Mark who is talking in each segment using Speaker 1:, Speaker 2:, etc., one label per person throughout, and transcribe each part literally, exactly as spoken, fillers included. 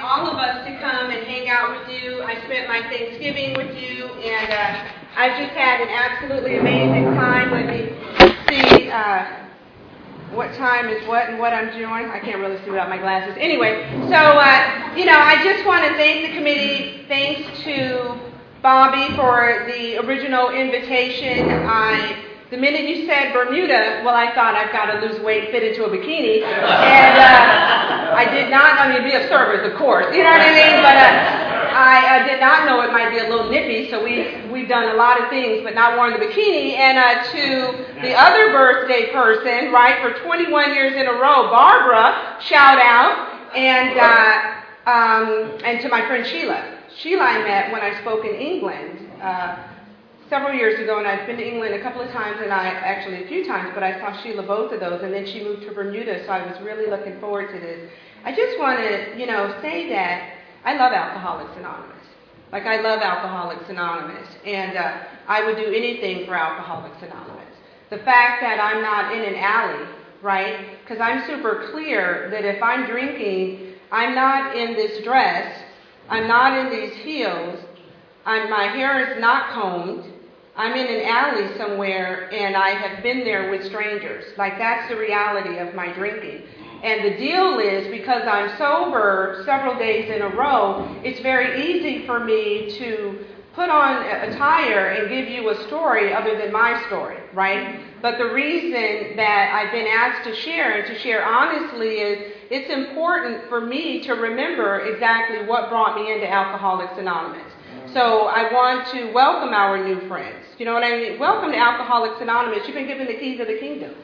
Speaker 1: all of us to come and hang out with you. I spent my Thanksgiving with you, and uh, I've just had an absolutely amazing time. Let me see uh, what time is what and what I'm doing. I can't really see without my glasses. Anyway, so, uh, you know, I just want to thank the committee. Thanks to Bobby for the original invitation. I... The minute you said Bermuda, well, I thought I've got to lose weight, fit into a bikini, and uh, I did not, I mean, be of service, of course, you know what I mean, but uh, I uh, did not know it might be a little nippy, so we, we've done a lot of things, but not worn the bikini, and uh, to the other birthday person, right, for twenty-one years in a row, Barbara, shout out, and, uh, um, and to my friend Sheila. Sheila I met when I spoke in England, uh, several years ago, and I've been to England a couple of times, and I actually a few times, but I saw Sheila both of those, and then she moved to Bermuda, so I was really looking forward to this. I just want to, you know, say that I love Alcoholics Anonymous. Like, I love Alcoholics Anonymous, and uh, I would do anything for Alcoholics Anonymous. The fact that I'm not in an alley, right, because I'm super clear that if I'm drinking, I'm not in this dress, I'm not in these heels, I'm, my hair is not combed, I'm in an alley somewhere, and I have been there with strangers. Like, that's the reality of my drinking. And the deal is, because I'm sober several days in a row, it's very easy for me to put on attire and give you a story other than my story, right? But the reason that I've been asked to share, and to share honestly, is it's important for me to remember exactly what brought me into Alcoholics Anonymous. So I want to welcome our new friends. You know what I mean? Welcome to Alcoholics Anonymous. You've been given the keys of the kingdom.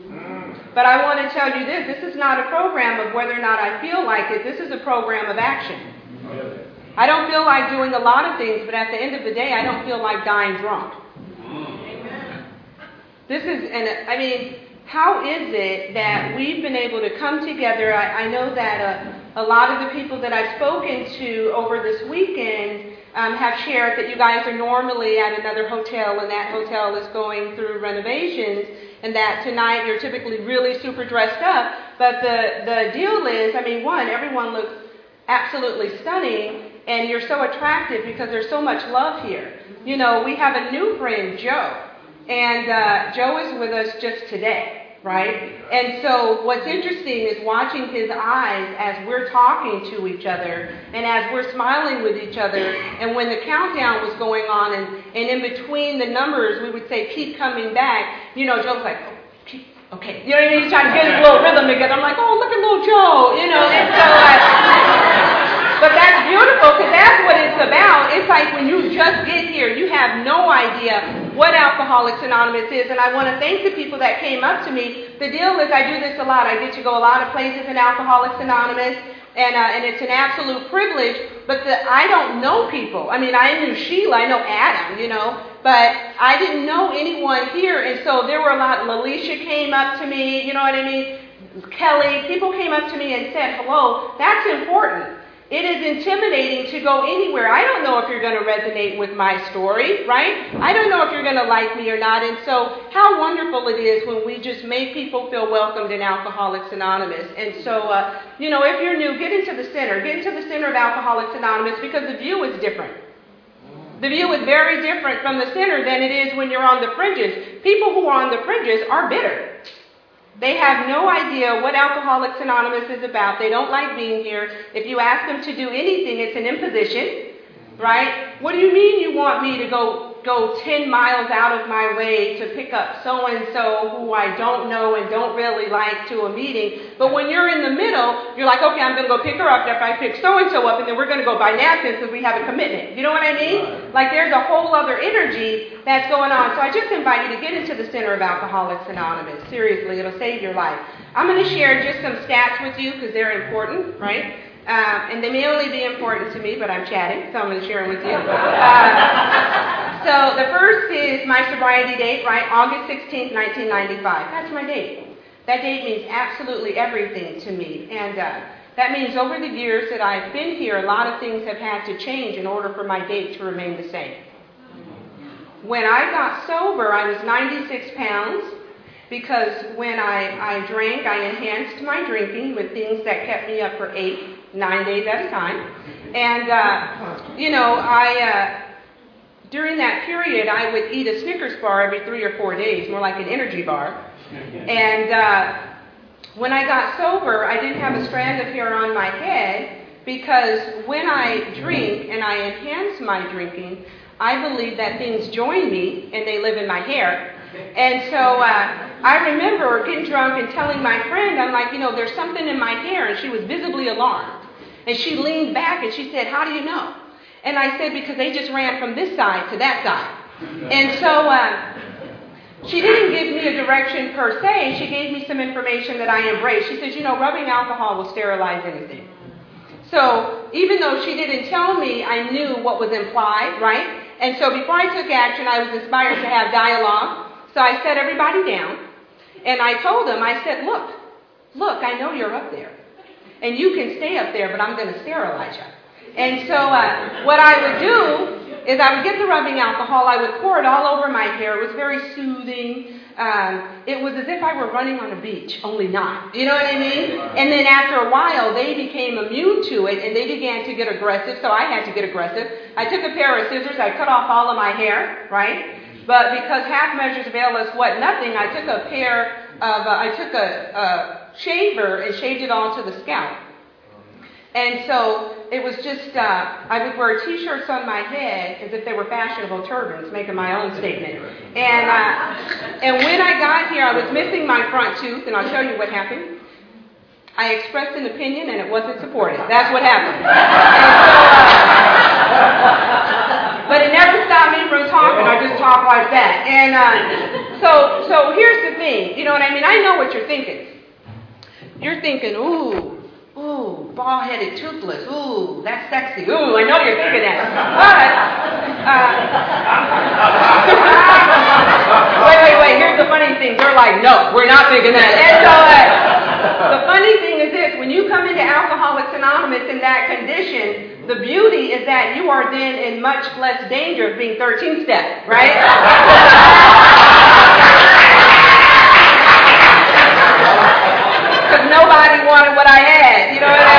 Speaker 1: But I want to tell you this. This is not a program of whether or not I feel like it. This is a program of action. I don't feel like doing a lot of things, but at the end of the day, I don't feel like dying drunk. This is, and I mean, how is it that we've been able to come together? I, I know that uh, a lot of the people that I've spoken to over this weekend Um, have shared that you guys are normally at another hotel, and that hotel is going through renovations, and that tonight you're typically really super dressed up. But the, the deal is, I mean, one, everyone looks absolutely stunning, and you're so attractive because there's so much love here. You know, we have a new friend, Joe, and uh, Joe is with us just today. Right? And so what's interesting is watching his eyes as we're talking to each other and as we're smiling with each other. And when the countdown was going on, and, and in between the numbers, we would say, keep coming back. You know, Joe's like, oh, keep, okay. You know what I mean? He's trying to get his little rhythm together. I'm like, oh, look at little Joe. You know, and so, uh, but that's beautiful, because that's what it's about. It's like when you just get here, you have no idea what Alcoholics Anonymous is. And I want to thank the people that came up to me. The deal is, I do this a lot. I get to go a lot of places in Alcoholics Anonymous, and uh, and it's an absolute privilege. But the, I don't know people. I mean, I knew Sheila, I know Adam, you know, but I didn't know anyone here. And so there were a lot. Lalisha came up to me, you know what I mean? Kelly, people came up to me and said hello. That's important. It is intimidating to go anywhere. I don't know if you're going to resonate with my story, right? I don't know if you're going to like me or not. And so how wonderful it is when we just make people feel welcomed in Alcoholics Anonymous. And so, uh, you know, if you're new, get into the center. Get into the center of Alcoholics Anonymous, because the view is different. The view is very different from the center than it is when you're on the fringes. People who are on the fringes are bitter. They have no idea what Alcoholics Anonymous is about. They don't like being here. If you ask them to do anything, it's an imposition, right? What do you mean you want me to go go ten miles out of my way to pick up so-and-so who I don't know and don't really like to a meeting? But when you're in the middle, you're like, okay, I'm going to go pick her up after I pick so-and-so up, and then we're going to go buy napkins because we have a commitment. You know what I mean? Like, there's a whole other energy that's going on. So I just invite you to get into the center of Alcoholics Anonymous. Seriously, it'll save your life. I'm going to share just some stats with you because they're important, right? Um, and they may only be important to me, but I'm chatting, so I'm going to share them with you. Uh, so the first is my sobriety date, right? August sixteenth, nineteen ninety-five. That's my date. That date means absolutely everything to me. And uh, that means over the years that I've been here, a lot of things have had to change in order for my date to remain the same. When I got sober, I was ninety-six pounds, because when I, I drank, I enhanced my drinking with things that kept me up for eight, nine days at a time. And, uh, you know, I, uh, during that period, I would eat a Snickers bar every three or four days, more like an energy bar. And uh, when I got sober, I didn't have a strand of hair on my head because when I drink and I enhance my drinking, I believe that things join me and they live in my hair. And so uh, I remember getting drunk and telling my friend, I'm like, you know, there's something in my hair, and she was visibly alarmed. And she leaned back and she said, how do you know? And I said, because they just ran from this side to that side. And so uh, she didn't give me a direction per se. She gave me some information that I embraced. She said, you know, rubbing alcohol will sterilize anything. So even though she didn't tell me, I knew what was implied, right? And so before I took action, I was inspired to have dialogue. So I set everybody down, and I told them, I said, look, look, I know you're up there. And you can stay up there, but I'm going to sterilize you. And so uh, what I would do is I would get the rubbing alcohol, I would pour it all over my hair. It was very soothing. Um, it was as if I were running on a beach, only not. You know what I mean? And then after a while, they became immune to it, and they began to get aggressive, so I had to get aggressive. I took a pair of scissors, I cut off all of my hair, right? But because half measures avail us what? Nothing, I took a pair of, uh, I took a, a shaver and shaved it all to the scalp. And so it was just, uh, I would wear T-shirts on my head as if they were fashionable turbans, making my own statement. And uh, and when I got here, I was missing my front tooth, and I'll tell you what happened. I expressed an opinion, and it wasn't supported. That's what happened. And so, uh, but it never stopped me from talking. I just talk like that. And uh, so, so here's the thing. You know what I mean? I know what you're thinking. You're thinking, ooh. Ooh, bald-headed, toothless. Ooh, that's sexy. Ooh, I know you're thinking that. But, uh, wait, wait, wait. Here's the funny thing. They're like, no, we're not thinking that. And so, uh, the funny thing is this. When you come into Alcoholics Anonymous in that condition, the beauty is that you are then in much less danger of being thirteen-step, right? Because nobody wanted what I had, you know what I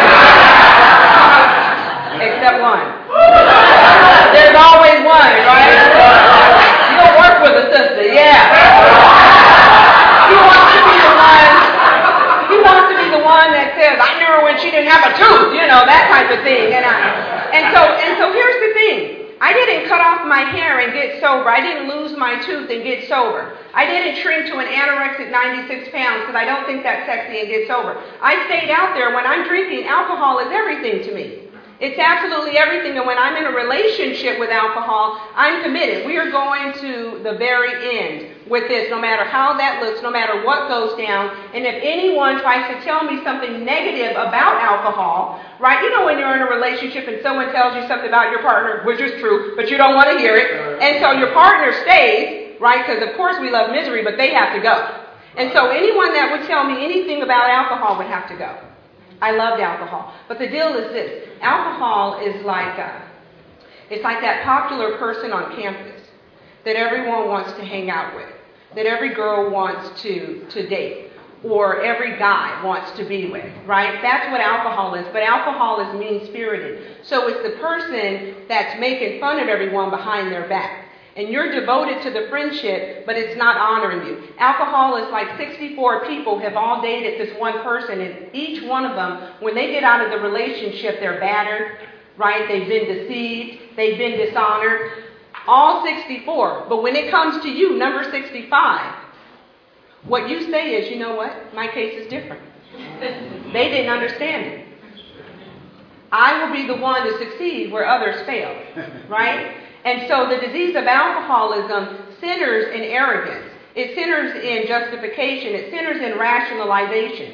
Speaker 1: mean? Except one. There's always one, right? You'll work with a sister, yeah. He wants to be the one, he wants to be the one that says, I knew her when she didn't have a tooth, you know, that type of thing. And, I, and, so, and so here's the thing. I didn't cut off my hair and get sober. I didn't lose my tooth and get sober. I didn't shrink to an anorexic ninety-six pounds because I don't think that's sexy and get sober. I stayed out there. When I'm drinking, alcohol is everything to me. It's absolutely everything. And when I'm in a relationship with alcohol, I'm committed. We are going to the very end with this, no matter how that looks, no matter what goes down. And if anyone tries to tell me something negative about alcohol, right? You know when you're in a relationship and someone tells you something about your partner, which is true, but you don't want to hear it. And so your partner stays, right? Because of course we love misery, but they have to go. And so anyone that would tell me anything about alcohol would have to go. I loved alcohol. But the deal is this. Alcohol is like a, it's like that popular person on campus that everyone wants to hang out with, that every girl wants to, to date, or every guy wants to be with, right? That's what alcohol is. But alcohol is mean-spirited. So it's the person that's making fun of everyone behind their back. And you're devoted to the friendship, but it's not honoring you. Alcohol is like sixty-four people have all dated this one person, and each one of them, when they get out of the relationship, they're battered, right? They've been deceived. They've been dishonored. All sixty-four. But when it comes to you, number sixty-five, what you say is, you know what? My case is different. They didn't understand it. I will be the one to succeed where others fail, right? And so the disease of alcoholism centers in arrogance. It centers in justification. It centers in rationalization.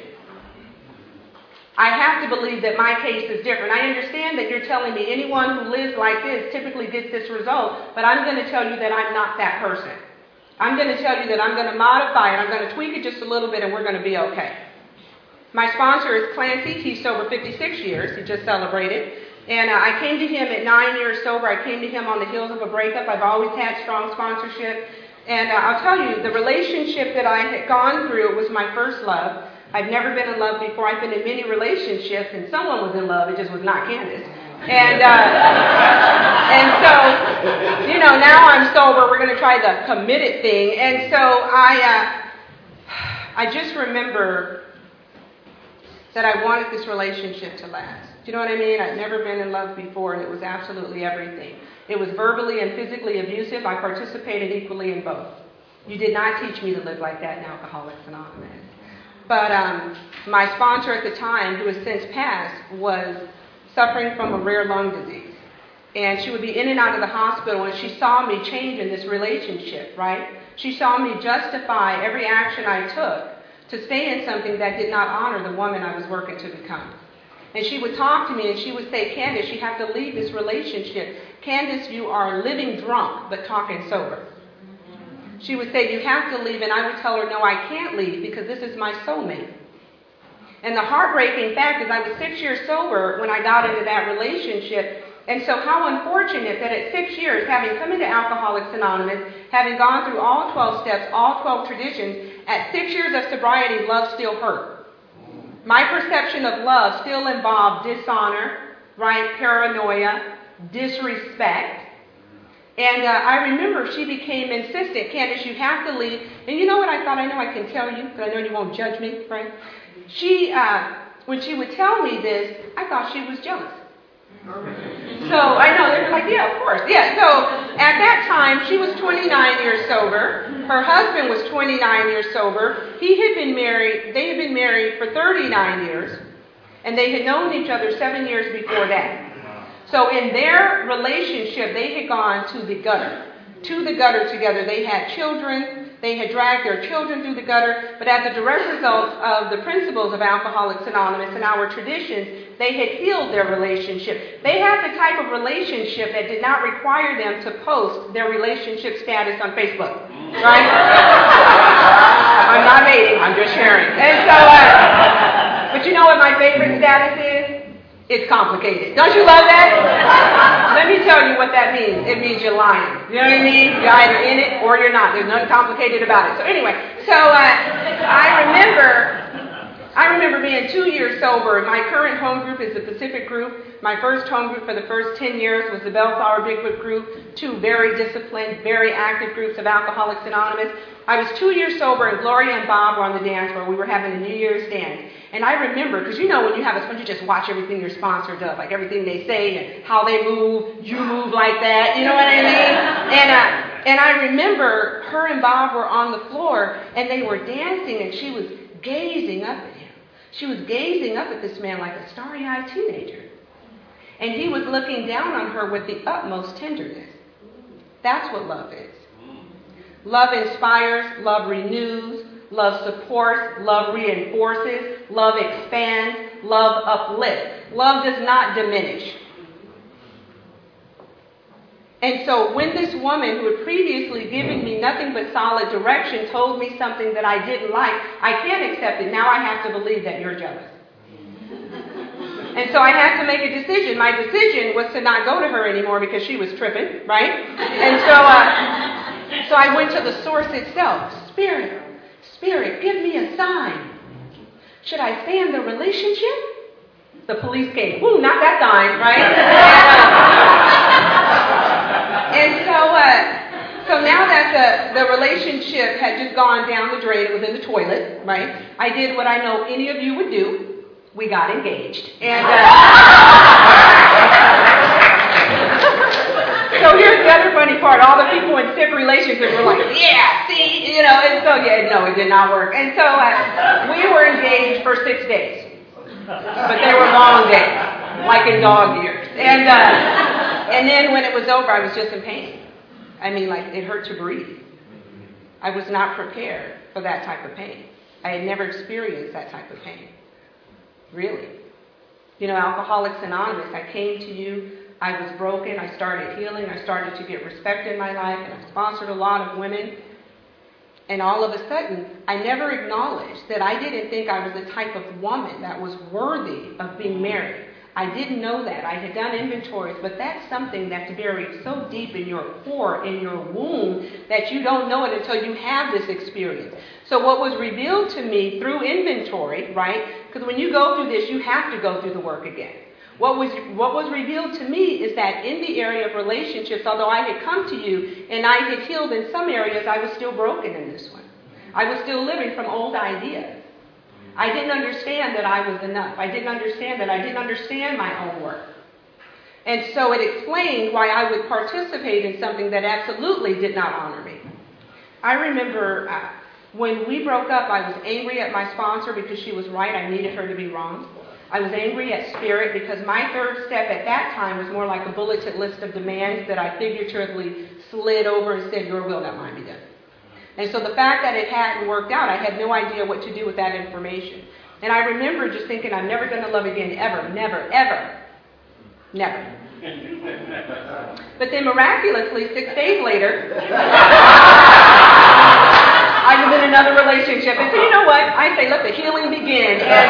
Speaker 1: I have to believe that my case is different. I understand that you're telling me anyone who lives like this typically gets this result, but I'm going to tell you that I'm not that person. I'm going to tell you that I'm going to modify it. I'm going to tweak it just a little bit, and we're going to be okay. My sponsor is Clancy. He's sober fifty-six years. He just celebrated. And uh, I came to him at nine years sober. I came to him on the heels of a breakup. I've always had strong sponsorship. And uh, I'll tell you, the relationship that I had gone through was my first love. I'd never been in love before. I've been in many relationships, and someone was in love. It just was not Candace. And uh, and so, you know, now I'm sober. We're going to try the committed thing. And so I, uh, I just remember that I wanted this relationship to last. Do you know what I mean? I'd never been in love before, and it was absolutely everything. It was verbally and physically abusive. I participated equally in both. You did not teach me to live like that in Alcoholics Anonymous. But um, my sponsor at the time, who has since passed, was suffering from a rare lung disease. And she would be in and out of the hospital, and she saw me change in this relationship, right? She saw me justify every action I took to stay in something that did not honor the woman I was working to become. And she would talk to me, and she would say, Candace, you have to leave this relationship. Candace, you are living drunk, but talking sober. She would say, you have to leave, and I would tell her, no, I can't leave, because this is my soulmate. And the heartbreaking fact is I was six years sober when I got into that relationship. And so how unfortunate that at six years, having come into Alcoholics Anonymous, having gone through all twelve steps, all twelve traditions, at six years of sobriety, love still hurt. My perception of love still involved dishonor, right, paranoia, disrespect. And uh, I remember she became insistent, Candace, you have to leave. And you know what I thought? I know I can tell you, but I know you won't judge me, right? She, uh, when she would tell me this, I thought she was jealous. So I know, they were like, yeah, of course. Yeah, so at that time, she was twenty-nine years sober. Her husband was twenty-nine years sober. He had been married, they had been married for thirty-nine years. And they had known each other seven years before that. So in their relationship, they had gone to the gutter. To the gutter together. They had children. They had dragged their children through the gutter. But as a direct result of the principles of Alcoholics Anonymous and our traditions, they had healed their relationship. They had the type of relationship that did not require them to post their relationship status on Facebook. Right? I'm not dating. I'm just sharing. And so, uh, but you know what my favorite status is? It's complicated. Don't you love that? Let me tell you what that means. It means you're lying. You know what I mean? You're either in it or you're not. There's nothing complicated about it. So anyway, so uh, I remember, I remember being two years sober. My current home group is the Pacific Group. My first home group for the first ten years was the Bellflower Bigfoot Group. Two very disciplined, very active groups of Alcoholics Anonymous. I was two years sober, and Gloria and Bob were on the dance floor. We were having a New Year's dance. And I remember, because you know when you have a sponsor, you just watch everything your sponsor does, like everything they say and how they move, you move like that, you know what I mean? And, uh, and I remember her and Bob were on the floor, and they were dancing, and she was gazing up at him. She was gazing up at this man like a starry-eyed teenager. And he was looking down on her with the utmost tenderness. That's what love is. Love inspires, love renews, love supports, love reinforces, love expands, love uplifts. Love does not diminish. And so when this woman who had previously given me nothing but solid direction told me something that I didn't like, I can't accept it. Now I have to believe that you're jealous. And so I had to make a decision. My decision was to not go to her anymore because she was tripping, right? And so, uh, so I went to the source itself. Spirit, Spirit, give me a sign. Should I stay in the relationship? The police came. Ooh, not that sign, right? And so, uh, so now that the, the relationship had just gone down the drain, it was in the toilet, right? I did what I know any of you would do. We got engaged. And uh, so here's the other funny part. All the people in sick relationships were like, yeah, see, you know, and so, yeah, no, it did not work. And so uh, we were engaged for six days. But they were long days, like in dog years. And, uh, and then when it was over, I was just in pain. I mean, like, it hurt to breathe. I was not prepared for that type of pain. I had never experienced that type of pain. Really. You know, Alcoholics Anonymous, I came to you, I was broken, I started healing, I started to get respect in my life, and I sponsored a lot of women. And all of a sudden, I never acknowledged that I didn't think I was the type of woman that was worthy of being married. I didn't know that. I had done inventories, but that's something that's buried so deep in your core, in your womb, that you don't know it until you have this experience. So what was revealed to me through inventory, right? Because when you go through this, you have to go through the work again. What was what was revealed to me is that in the area of relationships, although I had come to you and I had healed in some areas, I was still broken in this one. I was still living from old ideas. I didn't understand that I was enough. I didn't understand that. I didn't understand my own worth. And so it explained why I would participate in something that absolutely did not honor me. I remember uh, when we broke up, I was angry at my sponsor because she was right. I needed her to be wrong. I was angry at Spirit because my third step at that time was more like a bulleted list of demands that I figuratively slid over and said, your will, not mine, be done. And so the fact that it hadn't worked out, I had no idea what to do with that information. And I remember just thinking, I'm never going to love again, ever, never, ever, never. But then miraculously, six days later, I was in another relationship. And so you know what? I say, let the healing begin. And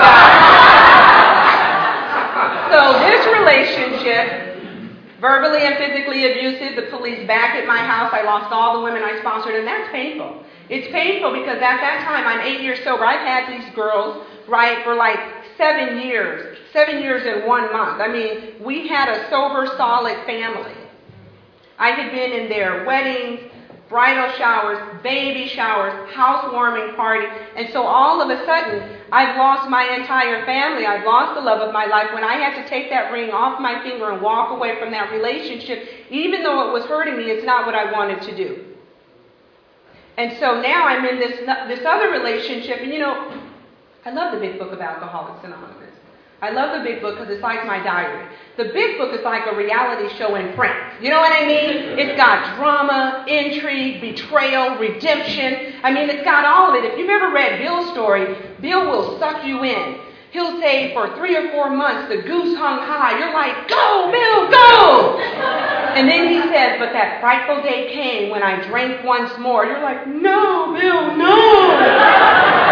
Speaker 1: uh, so this relationship, verbally and physically abusive, the police back at my house. I lost all the women I sponsored, and that's painful. It's painful because at that time, I'm eight years sober. I've had these girls, right, for like seven years. Seven years in one month. I mean, we had a sober, solid family. I had been in their weddings, bridal showers, baby showers, housewarming parties. And so all of a sudden, I've lost my entire family. I've lost the love of my life. When I had to take that ring off my finger and walk away from that relationship, even though it was hurting me, it's not what I wanted to do. And so now I'm in this, this other relationship. And you know, I love the big book of Alcoholics Anonymous. I love the big book because it's like my diary. The big book is like a reality show in print. You know what I mean? It's got drama, intrigue, betrayal, redemption. I mean, it's got all of it. If you've ever read Bill's story, Bill will suck you in. He'll say for three or four months, the goose hung high. You're like, go, Bill, go! And then he says, but that frightful day came when I drank once more. You're like, no, Bill, no!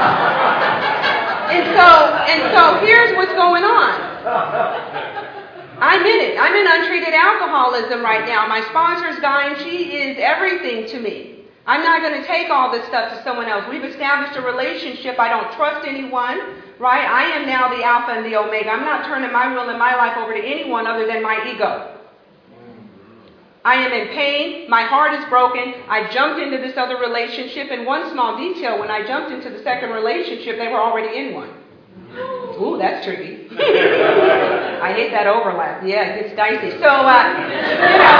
Speaker 1: And so, and so here's what's going on. I'm in it. I'm in untreated alcoholism right now. My sponsor's dying. She is everything to me. I'm not going to take all this stuff to someone else. We've established a relationship. I don't trust anyone, right? I am now the Alpha and the Omega. I'm not turning my will and my life over to anyone other than my ego. I am in pain. My heart is broken. I jumped into this other relationship. And one small detail, when I jumped into the second relationship, they were already in one. Ooh, that's tricky. I hate that overlap. Yeah, it gets dicey. So, uh, you know.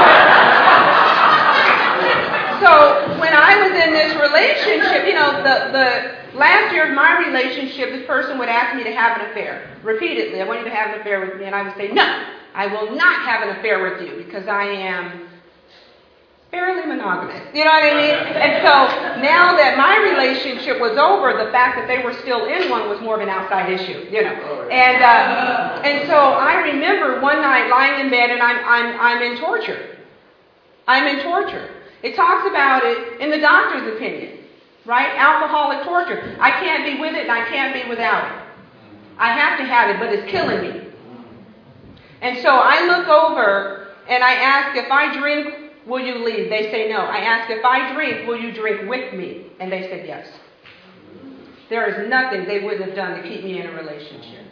Speaker 1: So, when I was in this relationship, you know, the, the last year of my relationship, this person would ask me to have an affair. Repeatedly, I want you to have an affair with me. And I would say, no, I will not have an affair with you because I am fairly monogamous. You know what I mean? And so now that my relationship was over, the fact that they were still in one was more of an outside issue, you know. And uh, and so I remember one night lying in bed and I'm I'm I'm in torture. I'm in torture. It talks about it in the doctor's opinion, right? Alcoholic torture. I can't be with it and I can't be without it. I have to have it, but it's killing me. And so I look over and I ask, if I drink, will you leave? They say no. I ask, if I drink, will you drink with me? And they said yes. There is nothing they wouldn't have done to keep me in a relationship.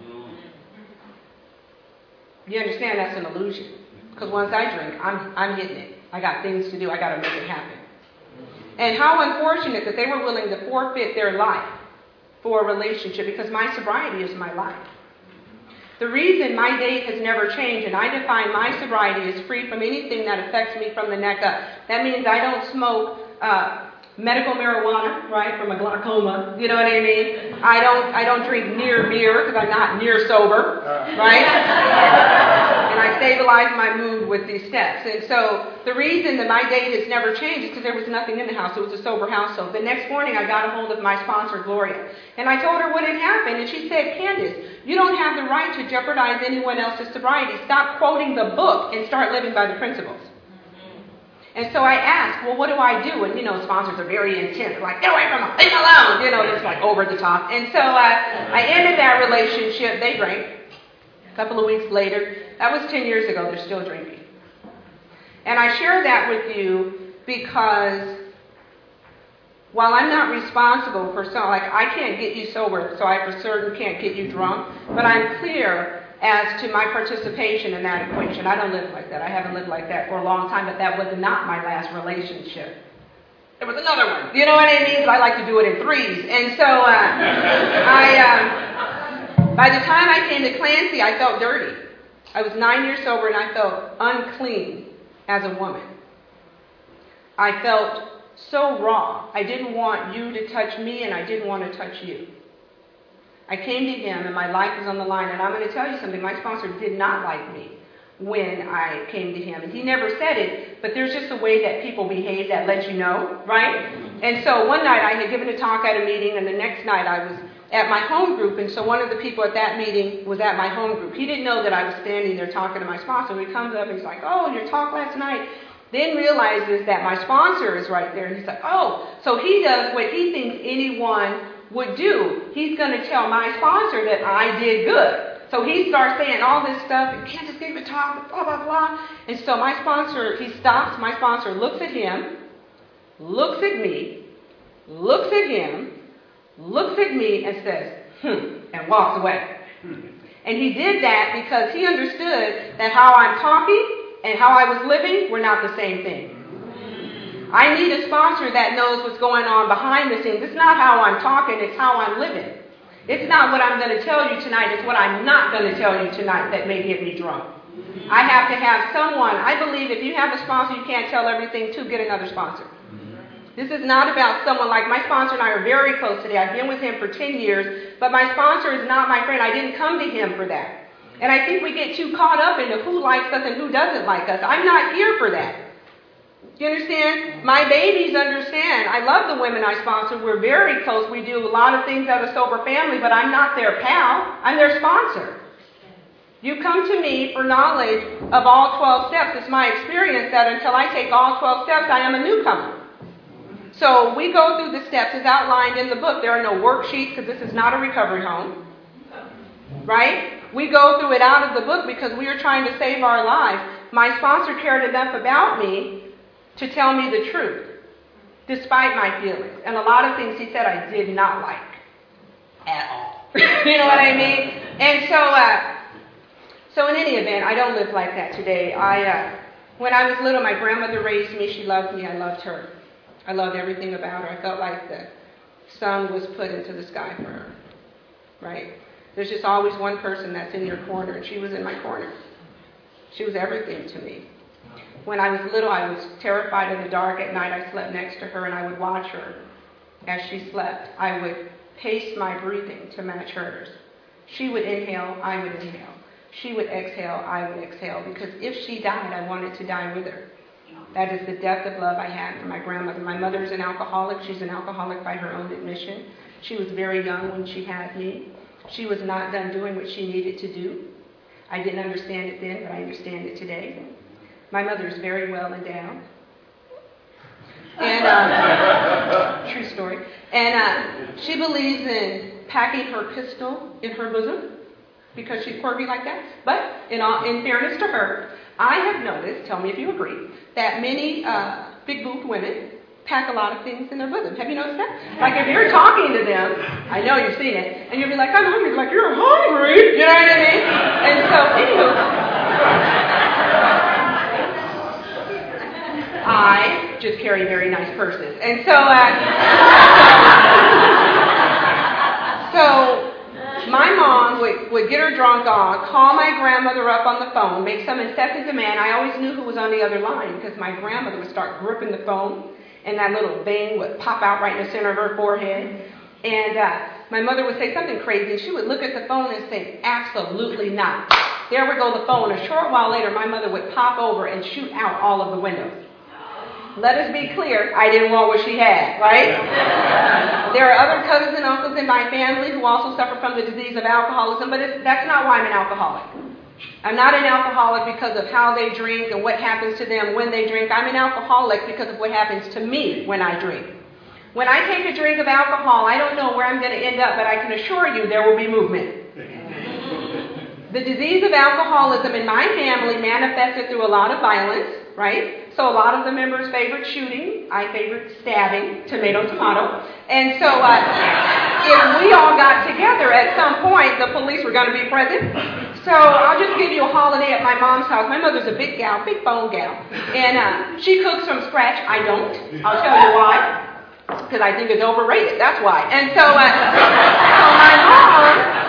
Speaker 1: You understand that's an illusion. Because once I drink, I'm, I'm hitting it. I got things to do. I got to make it happen. And how unfortunate that they were willing to forfeit their life for a relationship, because my sobriety is my life. The reason my date has never changed, and I define my sobriety as free from anything that affects me from the neck up. That means I don't smoke uh, medical marijuana, right, from a glaucoma. You know what I mean? I don't I don't drink near beer because I'm not near sober, right? And I stabilize my mood with these steps. And so the reason that my date has never changed is because there was nothing in the house. It was a sober household. The next morning I got a hold of my sponsor, Gloria. And I told her what had happened. And she said, Candace, you don't have the right to jeopardize anyone else's sobriety. Stop quoting the book and start living by the principles. And so I asked, well, what do I do? And, you know, sponsors are very intense. Like, get away from them. Leave them alone. You know, just like over the top. And so uh, I ended that relationship. They drank. A couple of weeks later, that was ten years ago, they're still drinking. And I share that with you because while I'm not responsible for some, like I can't get you sober, so I for certain can't get you drunk, but I'm clear as to my participation in that equation. I don't live like that. I haven't lived like that for a long time, but that was not my last relationship. There was another one. You know what I mean? But I like to do it in threes. And so uh, I, um, by the time I came to Clancy, I felt dirty. I was nine years sober and I felt unclean as a woman. I felt so raw. I didn't want you to touch me and I didn't want to touch you. I came to him and my life was on the line, and I'm going to tell you something. My sponsor did not like me when I came to him. And he never said it, but there's just a way that people behave that lets you know, right? And so one night I had given a talk at a meeting, and the next night I was at my home group, and so one of the people at that meeting was at my home group. He didn't know that I was standing there talking to my sponsor. He comes up and he's like, oh, your talk last night. Then realizes that my sponsor is right there, and he's like, oh, so he does what he thinks anyone would do. He's going to tell my sponsor that I did good. So he starts saying all this stuff, and Candace gave a talk, blah, blah, blah. And so my sponsor, he stops, my sponsor looks at him, looks at me, looks at him, looks at me, and says, hmm, and walks away. And he did that because he understood that how I'm talking and how I was living were not the same thing. I need a sponsor that knows what's going on behind the scenes. It's not how I'm talking, it's how I'm living. It's not what I'm going to tell you tonight, it's what I'm not going to tell you tonight that may get me drunk. I have to have someone. I believe if you have a sponsor you can't tell everything to, get another sponsor. This is not about someone like my sponsor and I are very close today. I've been with him for ten years, but my sponsor is not my friend. I didn't come to him for that. And I think we get too caught up into who likes us and who doesn't like us. I'm not here for that. Do you understand? My babies understand. I love the women I sponsor. We're very close. We do a lot of things as a sober family, but I'm not their pal. I'm their sponsor. You come to me for knowledge of all twelve steps. It's my experience that until I take all twelve steps, I am a newcomer. So we go through the steps as outlined in the book. There are no worksheets because this is not a recovery home. Right? We go through it out of the book because we are trying to save our lives. My sponsor cared enough about me to tell me the truth, despite my feelings. And a lot of things he said I did not like at all. You know what I mean? And so, uh, so in any event, I don't live like that today. I, uh, when I was little, my grandmother raised me. She loved me. I loved her. I loved everything about her. I felt like the sun was put into the sky for her. Right? There's just always one person that's in your corner, and she was in my corner. She was everything to me. When I was little, I was terrified in the dark. At night, I slept next to her, and I would watch her as she slept. I would pace my breathing to match hers. She would inhale, I would inhale. She would exhale, I would exhale. Because if she died, I wanted to die with her. That is the depth of love I had for my grandmother. My mother is an alcoholic. She's an alcoholic by her own admission. She was very young when she had me. She was not done doing what she needed to do. I didn't understand it then, but I understand it today. My mother is very well endowed. And, uh, true story. And uh, she believes in packing her pistol in her bosom because she's quirky like that. But in, all, in fairness to her, I have noticed, tell me if you agree, that many uh, big-boobed women pack a lot of things in their bosom. Have you noticed that? Like if you're talking to them, I know you've seen it, and you'll be like, I'm hungry. Like, you're hungry. You know what I mean? And so, anywho, I just carry very nice purses. And so, uh, so my mom would, would get her drunk on, call my grandmother up on the phone, make some incessant demand. I always knew who was on the other line because my grandmother would start gripping the phone, and that little vein would pop out right in the center of her forehead. And uh, my mother would say something crazy, and she would look at the phone and say, absolutely not. There would go the phone. A short while later, my mother would pop over and shoot out all of the windows. Let us be clear, I didn't want what she had, right? There are other cousins and uncles in my family who also suffer from the disease of alcoholism, but it's, that's not why I'm an alcoholic. I'm not an alcoholic because of how they drink and what happens to them when they drink. I'm an alcoholic because of what happens to me when I drink. When I take a drink of alcohol, I don't know where I'm going to end up, but I can assure you there will be movement. The disease of alcoholism in my family manifested through a lot of violence, right? So a lot of the members favored shooting. I favored stabbing, tomato, tomato. And so uh, if we all got together at some point, the police were going to be present. So I'll just give you a holiday at my mom's house. My mother's a big gal, big bone gal. And uh, she cooks from scratch. I don't. I'll tell you why. Because I think it's overrated. That's why. And so, uh, so my mom...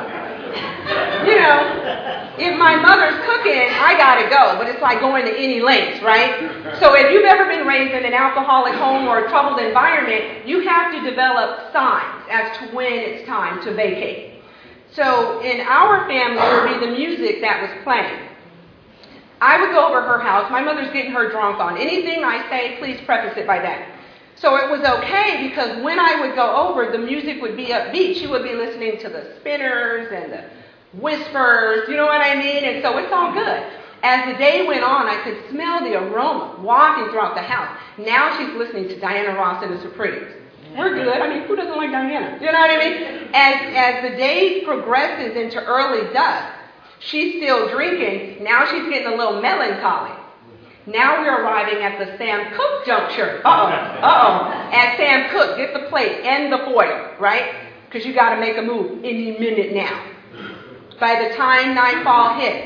Speaker 1: You know, if my mother's cooking, I gotta go, but it's like going to any lengths, right? So if you've ever been raised in an alcoholic home or a troubled environment, you have to develop signs as to when it's time to vacate. So in our family, it would be the music that was playing. I would go over her house. My mother's getting her drunk on. Anything I say, please preface it by that. So it was okay because when I would go over, the music would be upbeat. She would be listening to the Spinners and the Whispers, you know what I mean? And so it's all good. As the day went on, I could smell the aroma walking throughout the house. Now she's listening to Diana Ross and the Supremes. We're good. I mean, who doesn't like Diana? You know what I mean? As, as the day progresses into early dusk, she's still drinking. Now she's getting a little melancholy. Now we're arriving at the Sam Cooke juncture. Uh-oh. Uh-oh. At Sam Cooke, get the plate and the foil, right? Because you got to make a move any minute now. By the time nightfall hits,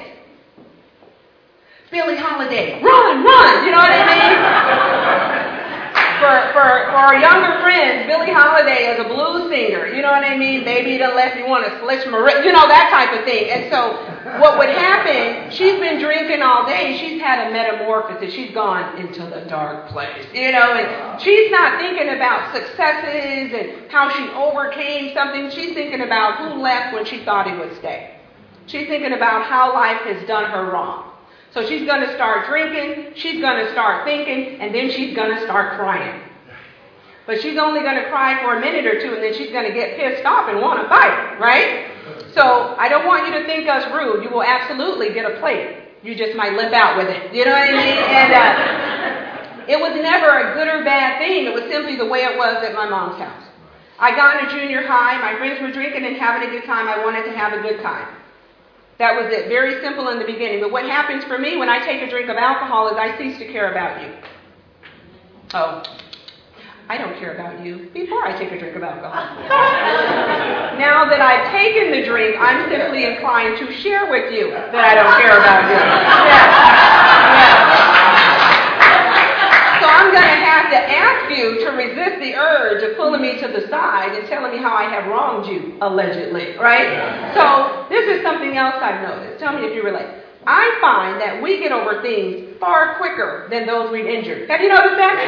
Speaker 1: Billie Holiday, run, run, you know what I mean? for, for, for our younger friends, Billie Holiday is a blues singer, you know what I mean? Maybe the left you want to slish Marie, you know, that type of thing. And so what would happen, she's been drinking all day, she's had a metamorphosis, she's gone into the dark place, you know, and she's not thinking about successes and how she overcame something, she's thinking about who left when she thought he would stay. She's thinking about how life has done her wrong. So she's going to start drinking, she's going to start thinking, and then she's going to start crying. But she's only going to cry for a minute or two, and then she's going to get pissed off and want to fight, right? So I don't want you to think us rude. You will absolutely get a plate. You just might limp out with it. You know what I mean? And uh, it was never a good or bad thing. It was simply the way it was at my mom's house. I got into junior high. My friends were drinking and having a good time. I wanted to have a good time. That was it. Very simple in the beginning. But what happens for me when I take a drink of alcohol is I cease to care about you. Oh, I don't care about you before I take a drink of alcohol. Now that I've taken the drink, I'm simply inclined to share with you that I don't care about you. Yeah. Yeah. So I'm going to have to ask you to resist the urge of pulling me to the side and telling me how I have wronged you, allegedly, right? So this is something else I've noticed. Tell me if you relate. I find that we get over things far quicker than those we've injured. Have you noticed that?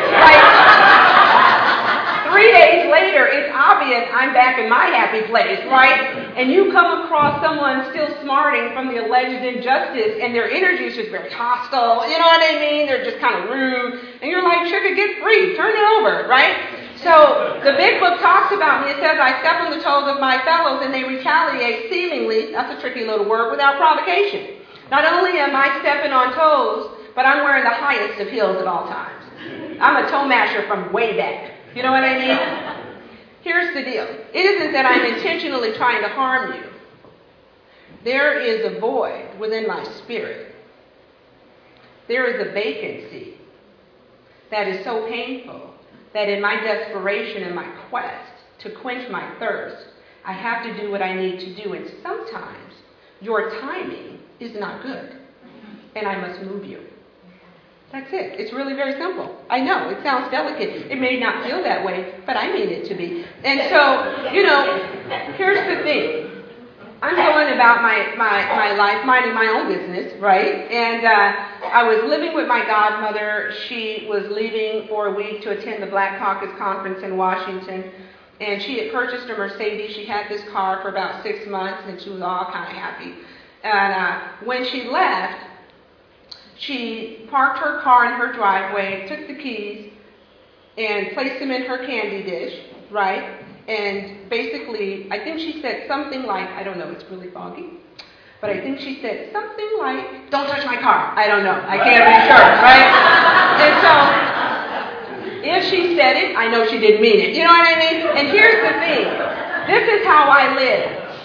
Speaker 1: Like, three days later, it's obvious I'm back in my happy place, right? And you come across someone still smarting from the alleged injustice, and their energy is just very hostile. You know what I mean? They're just kind of rude. And you're like, sugar, get free. Turn it over, right? So the big book talks about me. It says, I step on the toes of my fellows, and they retaliate seemingly, that's a tricky little word, without provocation. Not only am I stepping on toes, but I'm wearing the highest of heels at all times. I'm a toe masher from way back. You know what I mean? Here's the deal. It isn't that I'm intentionally trying to harm you. There is a void within my spirit. There is a vacancy that is so painful that in my desperation and my quest to quench my thirst, I have to do what I need to do. And sometimes your timing is not good, and I must move you. That's it. It's really very simple. I know, it sounds delicate. It may not feel that way, but I mean it to be. And so, you know, here's the thing. I'm going about my, my, my life, minding my own business, right? And uh, I was living with my godmother. She was leaving for a week to attend the Black Caucus Conference in Washington. And she had purchased a Mercedes. She had this car for about six months, and she was all kind of happy. And uh, when she left, she parked her car in her driveway, took the keys, and placed them in her candy dish, right? And basically, I think she said something like, I don't know, it's really foggy, but I think she said something like, don't touch my car. I don't know. I can't be sure, right? And so, if she said it, I know she didn't mean it. You know what I mean? And here's the thing. This is how I live.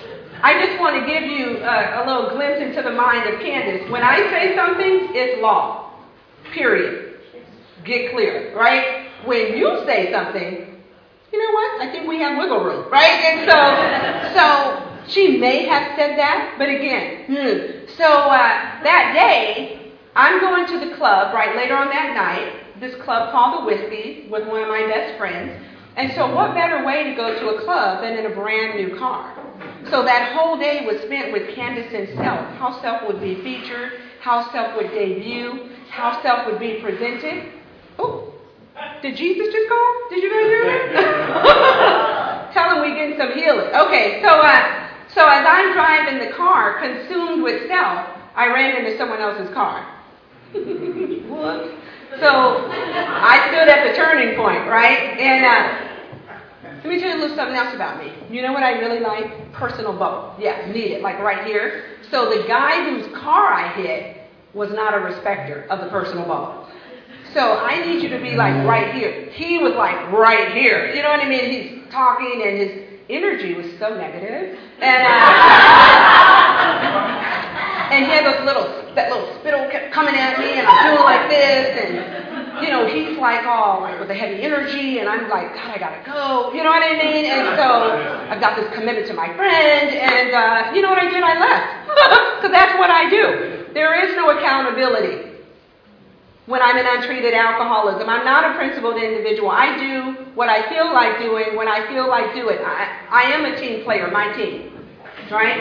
Speaker 1: I just want to give you a, a little glimpse into the mind of Candace. When I say something, it's law. Period. Get clear, right? When you say something, you know what? I think we have wiggle room, right? And so, so she may have said that, but again, hmm. so uh, that day, I'm going to the club, right, later on that night, this club called The Whiskey with one of my best friends. And so what better way to go to a club than in a brand new car? So that whole day was spent with Candace and self. How self would be featured, how self would debut, how self would be presented. Oh, did Jesus just go? Did you guys hear that? Tell him we getting some healing. Okay, so uh, so as I'm driving the car, consumed with self, I ran into someone else's car. What? So I stood at the turning point, right? And uh, let me tell you a little something else about me. You know what I really like? Personal bubble. Yeah, need it, like right here. So the guy whose car I hit was not a respecter of the personal bubble. So I need you to be like right here. He was like right here. You know what I mean? He's talking and his energy was so negative. And uh, and he had those little, that little spittle kept coming at me and I'm doing like this and, you know, he's like all like with a heavy energy and I'm like, God, I gotta go. You know what I mean? And so I've got this commitment to my friend and uh, you know what I did? I left. Because that's what I do. There is no accountability when I'm in untreated alcoholism. I'm not a principled individual. I do what I feel like doing when I feel like doing. I, I am a team player, my team. Right?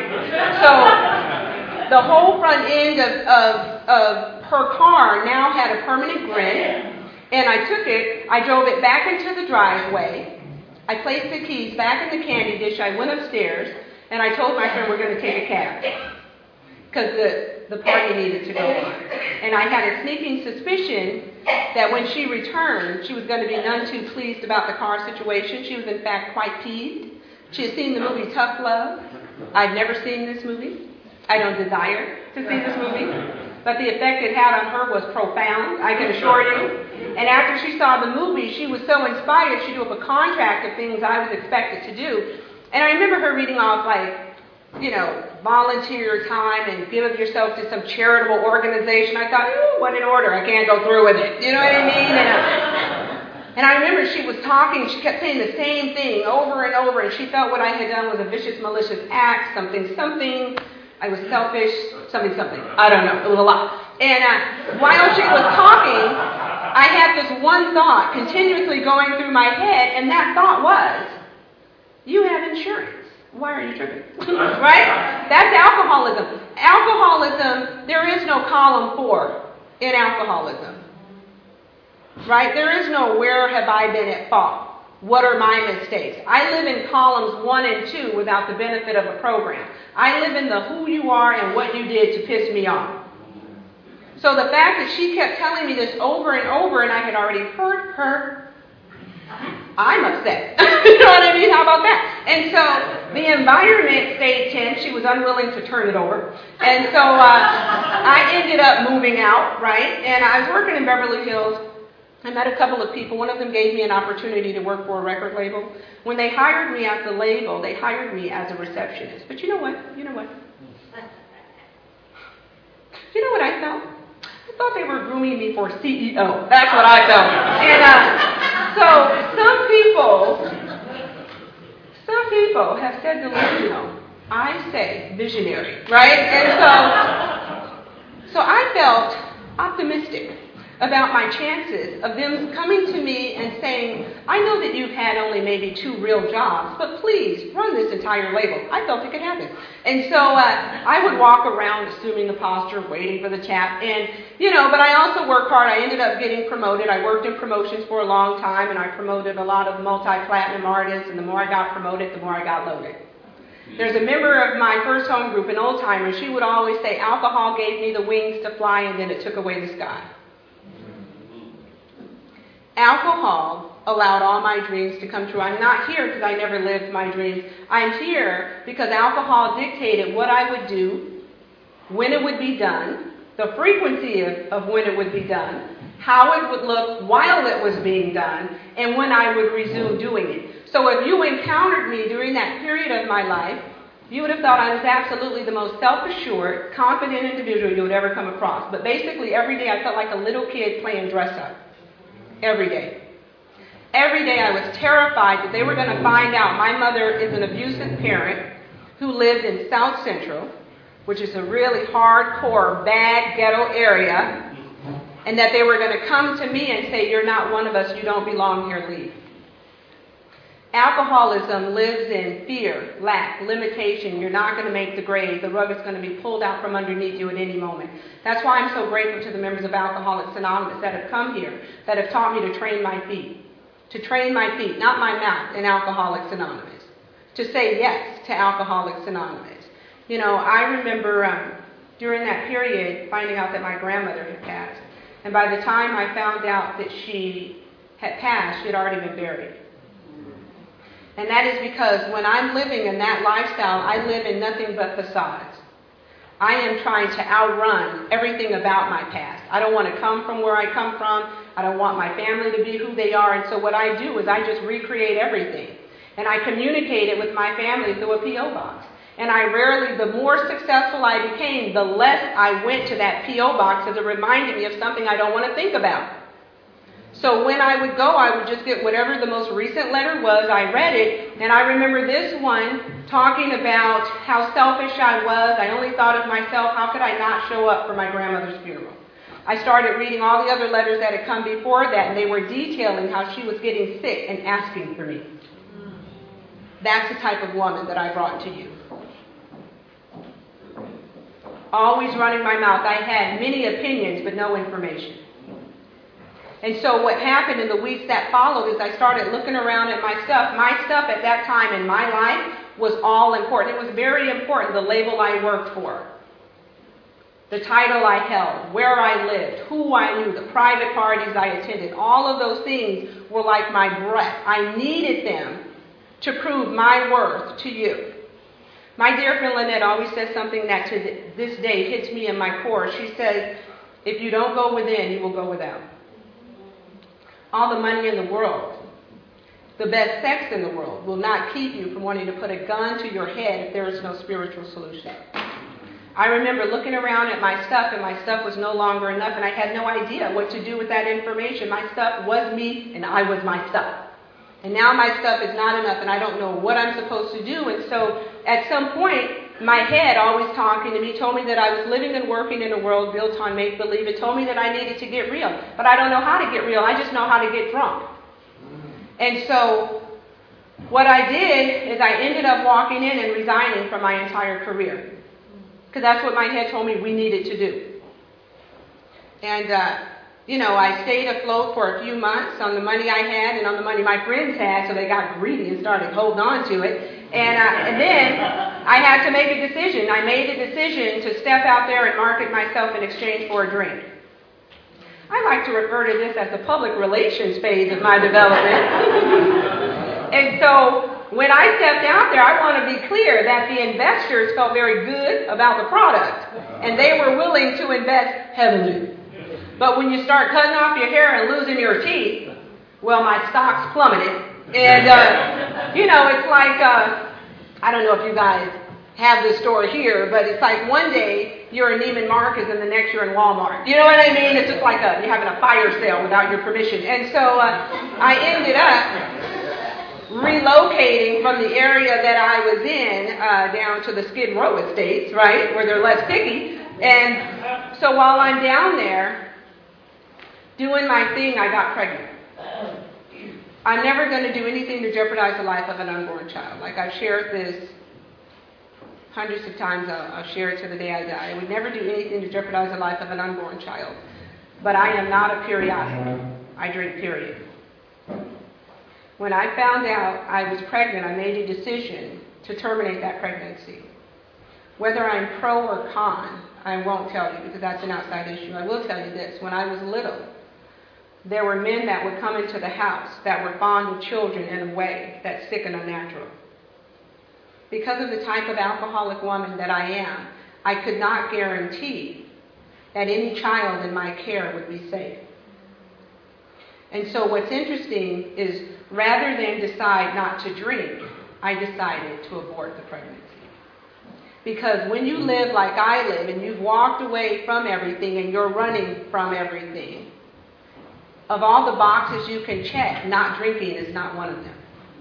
Speaker 1: So the whole front end of, of, of her car now had a permanent grin. And I took it, I drove it back into the driveway. I placed the keys back in the candy dish. I went upstairs and I told my friend we're going to take a cab. Because the, the party needed to go on. And I had a sneaking suspicion that when she returned, she was going to be none too pleased about the car situation. She was, in fact, quite peeved. She had seen the movie Tough Love. I'd never seen this movie. I don't desire to see this movie. But the effect it had on her was profound, I can assure you. And after she saw the movie, she was so inspired, she drew up a contract of things I was expected to do. And I remember her reading off, like, you know, volunteer time and give of yourself to some charitable organization. I thought, ooh, what an order. I can't go through with it. You know what I mean? And, uh, and I remember she was talking. She kept saying the same thing over and over. And she felt what I had done was a vicious, malicious act, something, something. I was selfish, something, something. I don't know. It was a lot. And uh, while she was talking, I had this one thought continuously going through my head. And that thought was, you have insurance. Why are you tripping? Right? That's alcoholism. Alcoholism, there is no column four in alcoholism. Right? There is no where have I been at fault? What are my mistakes? I live in columns one and two without the benefit of a program. I live in the who you are and what you did to piss me off. So the fact that she kept telling me this over and over and I had already heard her, I'm upset. You know what I mean? How about that? And so the environment stayed tense. She was unwilling to turn it over. And so uh, I ended up moving out, right? And I was working in Beverly Hills. I met a couple of people. One of them gave me an opportunity to work for a record label. When they hired me at the label, they hired me as a receptionist. But you know what? You know what? You know what I felt? I thought they were grooming me for C E O. That's what I felt. And uh, so some people, some people have said delusional. I say visionary, right? And so, so I felt optimistic about my chances of them coming to me and saying, I know that you've had only maybe two real jobs, but please run this entire label. I felt it could happen. And so uh, I would walk around assuming the posture, waiting for the tap. And, you know, but I also work hard. I ended up getting promoted. I worked in promotions for a long time, and I promoted a lot of multi-platinum artists. And the more I got promoted, the more I got loaded. There's a member of my first home group, an old timer. She would always say, alcohol gave me the wings to fly, and then it took away the sky. Alcohol allowed all my dreams to come true. I'm not here because I never lived my dreams. I'm here because alcohol dictated what I would do, when it would be done, the frequency of, of when it would be done, how it would look while it was being done, and when I would resume doing it. So if you encountered me during that period of my life, You would have thought I was absolutely the most self-assured, confident individual you would ever come across. But basically, every day I felt like a little kid playing dress-up. Every day. Every day I was terrified that they were going to find out my mother is an abusive parent who lived in South Central, which is a really hardcore, bad ghetto area, and that they were going to come to me and say, you're not one of us, you don't belong here, leave. Alcoholism lives in fear, lack, limitation. You're not going to make the grade. The rug is going to be pulled out from underneath you at any moment. That's why I'm so grateful to the members of Alcoholics Anonymous that have come here, that have taught me to train my feet. To train my feet, not my mouth, in Alcoholics Anonymous. To say yes to Alcoholics Anonymous. You know, I remember um, during that period finding out that my grandmother had passed. And by the time I found out that she had passed, she had already been buried. And that is because when I'm living in that lifestyle, I live in nothing but facades. I am trying to outrun everything about my past. I don't want to come from where I come from. I don't want my family to be who they are. And so what I do is I just recreate everything. And I communicate it with my family through a P O box. And I rarely, the more successful I became, the less I went to that P O box as it reminded me of something I don't want to think about. So when I would go, I would just get whatever the most recent letter was. I read it, and I remember this one talking about how selfish I was. I only thought of myself. How could I not show up for my grandmother's funeral? I started reading all the other letters that had come before that, and they were detailing how she was getting sick and asking for me. That's the type of woman that I brought to you. Always running my mouth. I had many opinions, but no information. And so what happened in the weeks that followed is I started looking around at my stuff. My stuff at that time in my life was all important. It was very important, the label I worked for, the title I held, where I lived, who I knew, the private parties I attended. All of those things were like my breath. I needed them to prove my worth to you. My dear friend Lynette always says something that to this day hits me in my core. She says, if you don't go within, you will go without. All the money in the world, the best sex in the world, will not keep you from wanting to put a gun to your head if there is no spiritual solution. I remember looking around at my stuff, and my stuff was no longer enough, and I had no idea what to do with that information. My stuff was me, and I was my stuff. And now my stuff is not enough, and I don't know what I'm supposed to do. And so at some point, my head, always talking to me, told me that I was living and working in a world built on make-believe. It told me that I needed to get real. But I don't know how to get real. I just know how to get drunk. And so what I did is I ended up walking in and resigning from my entire career. Because that's what my head told me we needed to do. And, uh, you know, I stayed afloat for a few months on the money I had and on the money my friends had, so they got greedy and started holding on to it. And, uh, and then I had to make a decision. I made a decision to step out there and market myself in exchange for a drink. I like to refer to this as the public relations phase of my development. And so when I stepped out there, I want to be clear that the investors felt very good about the product, and they were willing to invest heavily. But when you start cutting off your hair and losing your teeth, well, my stocks plummeted. And, uh, you know, it's like, uh, I don't know if you guys have this store here, but it's like one day you're in Neiman Marcus and the next you're in Walmart. You know what I mean? It's just like a, you're having a fire sale without your permission. And so uh, I ended up relocating from the area that I was in uh, down to the Skid Row estates, right, where they're less picky. And so while I'm down there doing my thing, I got pregnant. I'm never going to do anything to jeopardize the life of an unborn child. Like I've shared this hundreds of times, I'll, I'll share it to the day I die. I would never do anything to jeopardize the life of an unborn child. But I am not a periodic. I drink period. When I found out I was pregnant, I made a decision to terminate that pregnancy. Whether I'm pro or con, I won't tell you because that's an outside issue. I will tell you this. When I was little, there were men that would come into the house that were fond of children in a way that's sick and unnatural. Because of the type of alcoholic woman that I am, I could not guarantee that any child in my care would be safe. And so what's interesting is rather than decide not to drink, I decided to abort the pregnancy. Because when you live like I live and you've walked away from everything and you're running from everything, of all the boxes you can check, not drinking is not one of them.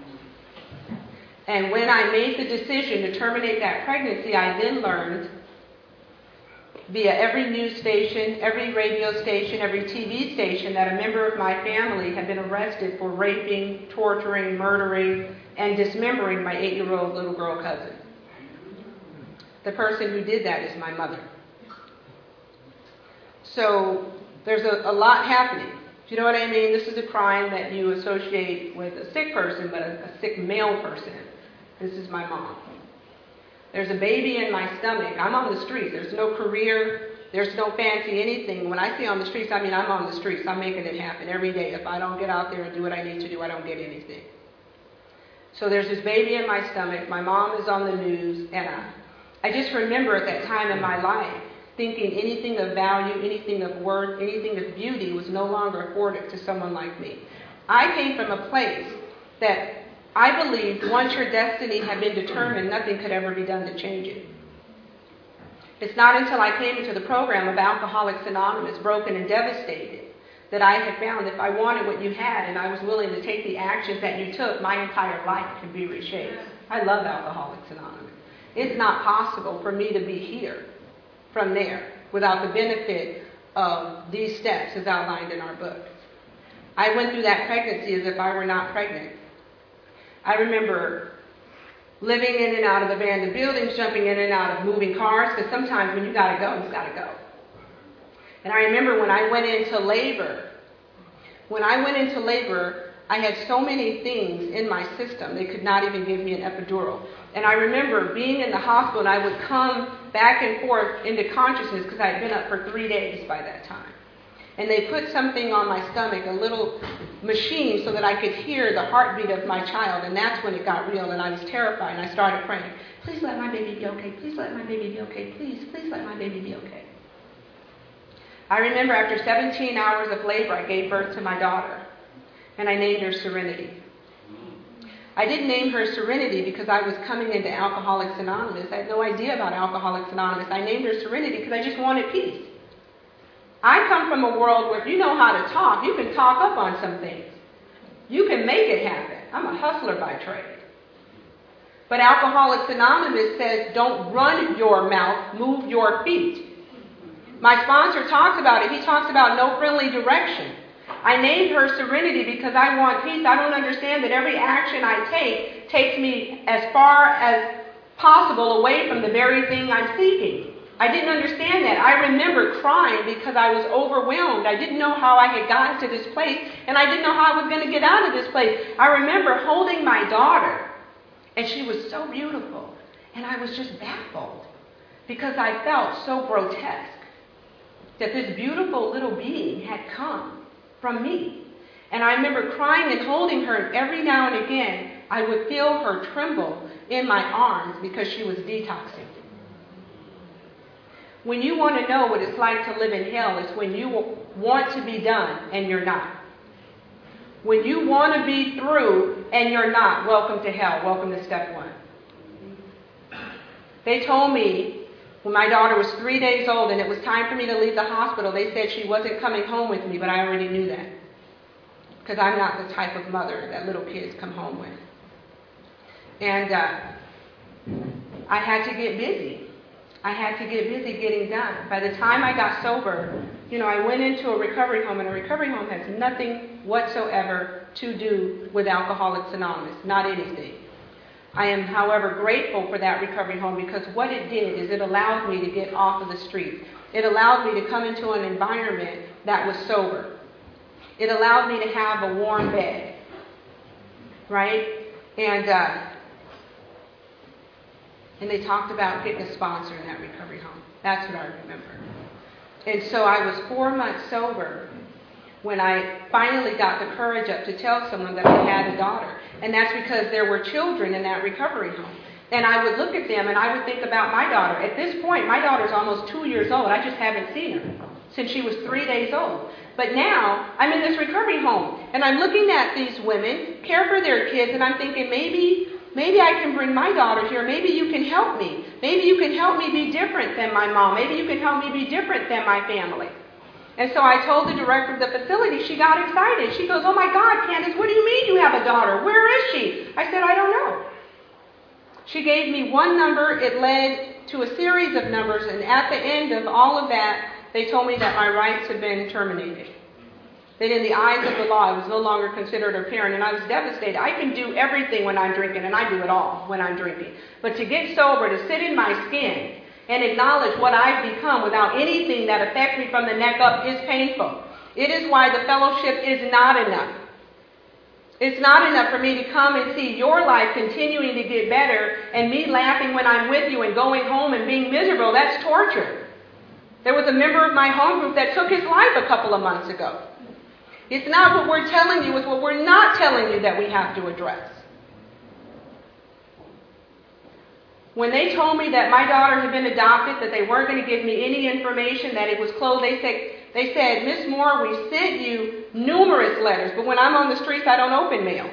Speaker 1: And when I made the decision to terminate that pregnancy, I then learned via every news station, every radio station, every T V station that a member of my family had been arrested for raping, torturing, murdering, and dismembering my eight-year-old little girl cousin. The person who did that is my mother. So there's a, a lot happening. Do you know what I mean? This is a crime that you associate with a sick person, but a, a sick male person. This is my mom. There's a baby in my stomach. I'm on the street. There's no career. There's no fancy anything. When I say on the streets, I mean I'm on the streets. I'm making it happen every day. If I don't get out there and do what I need to do, I don't get anything. So there's this baby in my stomach. My mom is on the news. And I, I just remember at that time in my life thinking anything of value, anything of worth, anything of beauty was no longer afforded to someone like me. I came from a place that I believed once your destiny had been determined, nothing could ever be done to change it. It's not until I came into the program of Alcoholics Anonymous, broken and devastated, that I had found if I wanted what you had and I was willing to take the actions that you took, my entire life could be reshaped. I love Alcoholics Anonymous. It's not possible for me to be here from there without the benefit of these steps as outlined in our book. I went through that pregnancy as if I were not pregnant. I remember living in and out of abandoned buildings, jumping in and out of moving cars, because sometimes when you got to go, you got to go. And I remember when I went into labor, when I went into labor, I had so many things in my system, they could not even give me an epidural. And I remember being in the hospital, and I would come back and forth into consciousness because I had been up for three days by that time. And they put something on my stomach, a little machine, so that I could hear the heartbeat of my child. And that's when it got real, and I was terrified. And I started praying, please let my baby be okay. Please let my baby be okay. Please, please let my baby be okay. I remember after seventeen hours of labor, I gave birth to my daughter. And I named her Serenity. I didn't name her Serenity because I was coming into Alcoholics Anonymous. I had no idea about Alcoholics Anonymous. I named her Serenity because I just wanted peace. I come from a world where if you know how to talk, you can talk up on some things. You can make it happen. I'm a hustler by trade. But Alcoholics Anonymous says, don't run your mouth, move your feet. My sponsor talks about it. He talks about no friendly direction. I named her Serenity because I want peace. I don't understand that every action I take takes me as far as possible away from the very thing I'm seeking. I didn't understand that. I remember crying because I was overwhelmed. I didn't know how I had gotten to this place, and I didn't know how I was going to get out of this place. I remember holding my daughter, and she was so beautiful, and I was just baffled because I felt so grotesque that this beautiful little being had come from me. And I remember crying and holding her, and every now and again, I would feel her tremble in my arms because she was detoxing. When you want to know what it's like to live in hell, it's when you want to be done and you're not. When you want to be through and you're not, welcome to hell. Welcome to step one. They told me when my daughter was three days old and it was time for me to leave the hospital, they said she wasn't coming home with me, but I already knew that. Because I'm not the type of mother that little kids come home with. And uh, I had to get busy. I had to get busy getting done. By the time I got sober, you know, I went into a recovery home, and a recovery home has nothing whatsoever to do with Alcoholics Anonymous, not anything. I am, however, grateful for that recovery home because what it did is it allowed me to get off of the street. It allowed me to come into an environment that was sober. It allowed me to have a warm bed, right? And uh, and they talked about getting a sponsor in that recovery home. That's what I remember. And so I was four months sober when I finally got the courage up to tell someone that I had a daughter. And that's because there were children in that recovery home. And I would look at them and I would think about my daughter. At this point, my daughter's almost two years old. I just haven't seen her since she was three days old. But now I'm in this recovery home and I'm looking at these women care for their kids, and I'm thinking maybe maybe I can bring my daughter here. Maybe you can help me. Maybe you can help me be different than my mom. Maybe you can help me be different than my family. And so I told the director of the facility. She got excited. She goes, oh my God, Candace, what do you mean you have a daughter? Where is she? I said, I don't know. She gave me one number. It led to a series of numbers. And at the end of all of that, they told me that my rights had been terminated. That in the eyes of the law, I was no longer considered a parent. And I was devastated. I can do everything when I'm drinking, and I do it all when I'm drinking. But to get sober, to sit in my skin and acknowledge what I've become without anything that affects me from the neck up is painful. It is why the fellowship is not enough. It's not enough for me to come and see your life continuing to get better and me laughing when I'm with you and going home and being miserable. That's torture. There was a member of my home group that took his life a couple of months ago. It's not what we're telling you, it's what we're not telling you that we have to address. When they told me that my daughter had been adopted, that they weren't going to give me any information, that it was closed, they said, they said, Miss Moore, we sent you numerous letters, but when I'm on the streets, I don't open mail.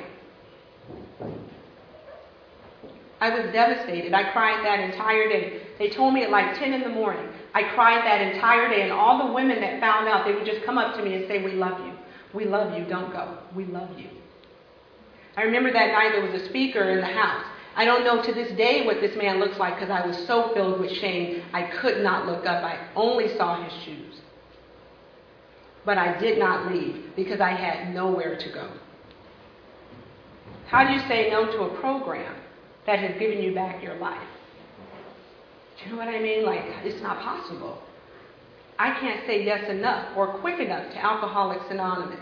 Speaker 1: I was devastated. I cried that entire day. They told me at like ten in the morning. I cried that entire day, and all the women that found out, they would just come up to me and say, we love you. We love you. Don't go. We love you. I remember that night there was a speaker in the house. I don't know to this day what this man looks like because I was so filled with shame, I could not look up. I only saw his shoes. But I did not leave because I had nowhere to go. How do you say no to a program that has given you back your life? Do you know what I mean? Like, it's not possible. I can't say yes enough or quick enough to Alcoholics Anonymous.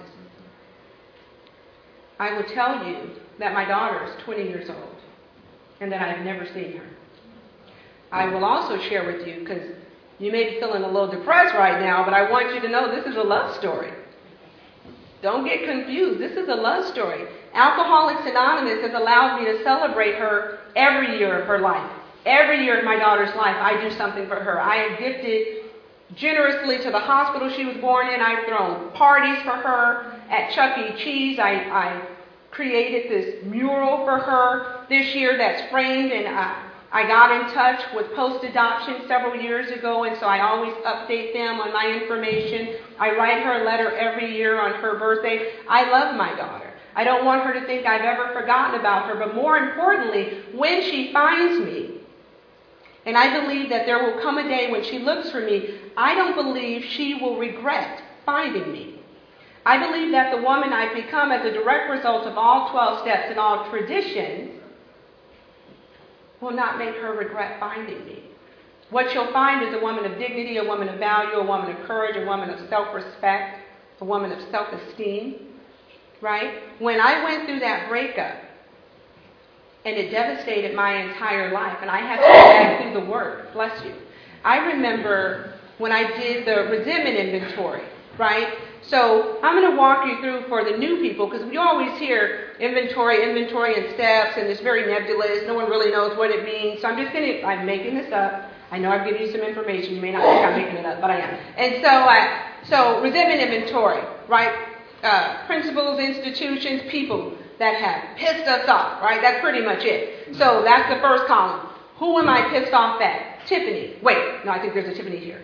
Speaker 1: I will tell you that my daughter is twenty years old and that I have never seen her. I will also share with you, because you may be feeling a little depressed right now, but I want you to know this is a love story. Don't get confused. This is a love story. Alcoholics Anonymous has allowed me to celebrate her every year of her life. Every year of my daughter's life, I do something for her. I have gifted generously to the hospital she was born in. I've thrown parties for her at Chuck E. Cheese. I, I created this mural for her this year that's framed, and I, I got in touch with post-adoption several years ago, and so I always update them on my information. I write her a letter every year on her birthday. I love my daughter. I don't want her to think I've ever forgotten about her, but more importantly, when she finds me, and I believe that there will come a day when she looks for me, I don't believe she will regret finding me. I believe that the woman I've become as a direct result of all twelve steps and all traditions will not make her regret finding me. What you'll find is a woman of dignity, a woman of value, a woman of courage, a woman of self-respect, a woman of self-esteem, right? When I went through that breakup, and it devastated my entire life, and I had to go back through the work, bless you. I remember when I did the resentment inventory, right? So I'm going to walk you through for the new people, because we always hear inventory, inventory, and steps, and it's very nebulous. No one really knows what it means. So I'm just going to, I'm making this up. I know I've given you some information. You may not think I'm making it up, but I am. And so, uh, so resentment inventory, right? Uh, principles, institutions, people that have pissed us off, right? That's pretty much it. So that's the first column. Who am I pissed off at? Tiffany. Wait, no, I think there's a Tiffany here.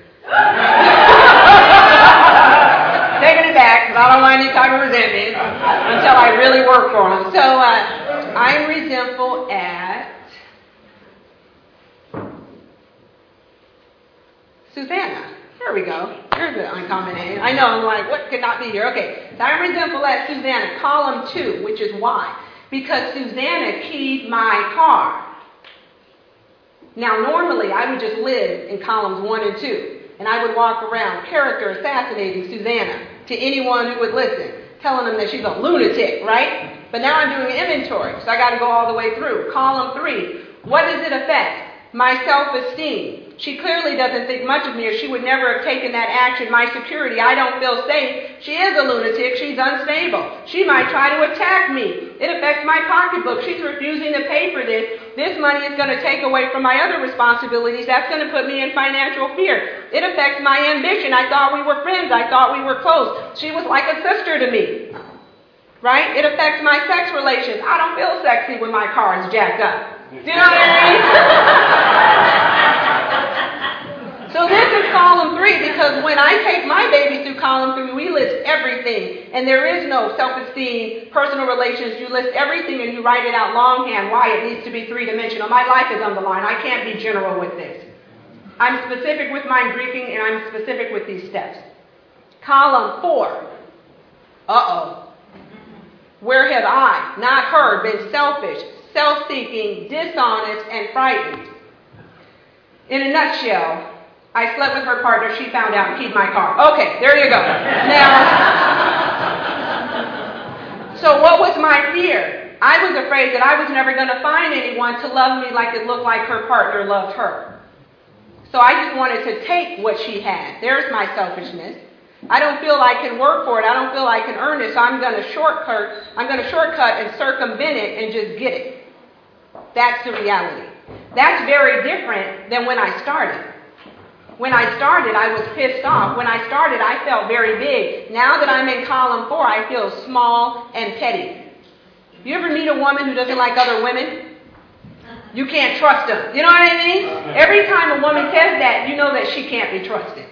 Speaker 1: Taking it back, because I don't want any type of resentment until I really work for them. So uh, I'm resentful at Susanna. There we go. There's an uncommon name. I know, I'm like, what could not be here? Okay, so I'm resentful at Susanna, column two, which is why. Because Susanna keyed my car. Now, normally, I would just live in columns one and two, and I would walk around character assassinating Susanna to anyone who would listen, telling them that she's a lunatic, right? But now I'm doing an inventory, so I got to go all the way through. Column three, what does it affect? My self-esteem. She clearly doesn't think much of me, or she would never have taken that action. My security, I don't feel safe. She is a lunatic. She's unstable. She might try to attack me. It affects my pocketbook. She's refusing to pay for this. This money is going to take away from my other responsibilities. That's going to put me in financial fear. It affects my ambition. I thought we were friends. I thought we were close. She was like a sister to me. right? It affects my sex relations. I don't feel sexy when my car is jacked up. Do you know what I mean? So this is column three, because when I take my babies through column three, we list everything. And there is no self-esteem, personal relations. You list everything and you write it out longhand why it needs to be three-dimensional. My life is on the line. I can't be general with this. I'm specific with my drinking, and I'm specific with these steps. Column four. Uh-oh. Where have I, not her, been selfish, self-seeking, dishonest, and frightened? In a nutshell, I slept with her partner, she found out and keyed my car. Okay, there you go. Now, so what was my fear? I was afraid that I was never going to find anyone to love me like it looked like her partner loved her. So I just wanted to take what she had. There's my selfishness. I don't feel I can work for it. I don't feel I can earn it, so I'm going to shortcut. I'm going to shortcut and circumvent it and just get it. That's the reality. That's very different than when I started. When I started, I was pissed off. When I started, I felt very big. Now that I'm in column four, I feel small and petty. You ever meet a woman who doesn't like other women? You can't trust them. You know what I mean? Every time a woman says that, you know that she can't be trusted.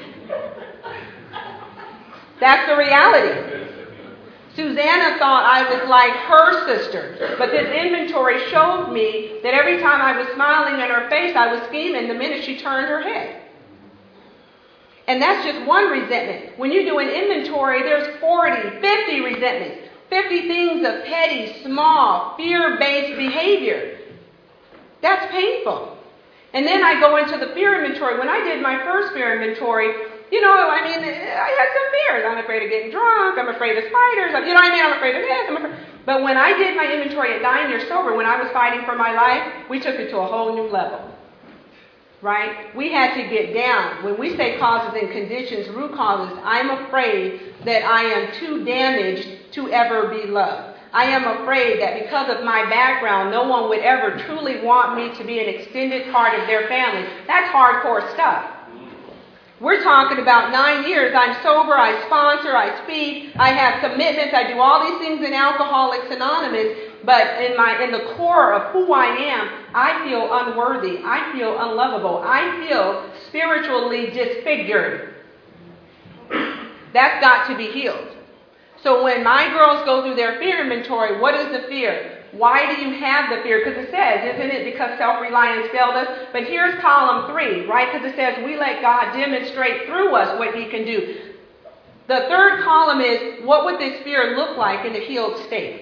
Speaker 1: That's the reality. Susanna thought I was like her sister, but this inventory showed me that every time I was smiling in her face, I was scheming the minute she turned her head. And that's just one resentment. When you do an inventory, there's forty, fifty resentments, fifty things of petty, small, fear-based behavior. That's painful. And then I go into the fear inventory. When I did my first fear inventory, you know, I mean, I had some fears. I'm afraid of getting drunk. I'm afraid of spiders. You know what I mean? I'm afraid of this. I'm afraid. But when I did my inventory at nine years sober, when I was fighting for my life, we took it to a whole new level. Right? We had to get down. When we say causes and conditions, root causes, I'm afraid that I am too damaged to ever be loved. I am afraid that because of my background, no one would ever truly want me to be an extended part of their family. That's hardcore stuff. We're talking about nine years. I'm sober, I sponsor, I speak, I have commitments, I do all these things in Alcoholics Anonymous, but in my in the core of who I am, I feel unworthy, I feel unlovable, I feel spiritually disfigured. That's got to be healed. So when my girls go through their fear inventory, what is the fear? Why do you have the fear? Because it says, isn't it because self-reliance failed us? But here's column three, right? Because it says we let God demonstrate through us what he can do. The third column is, what would this fear look like in a healed state?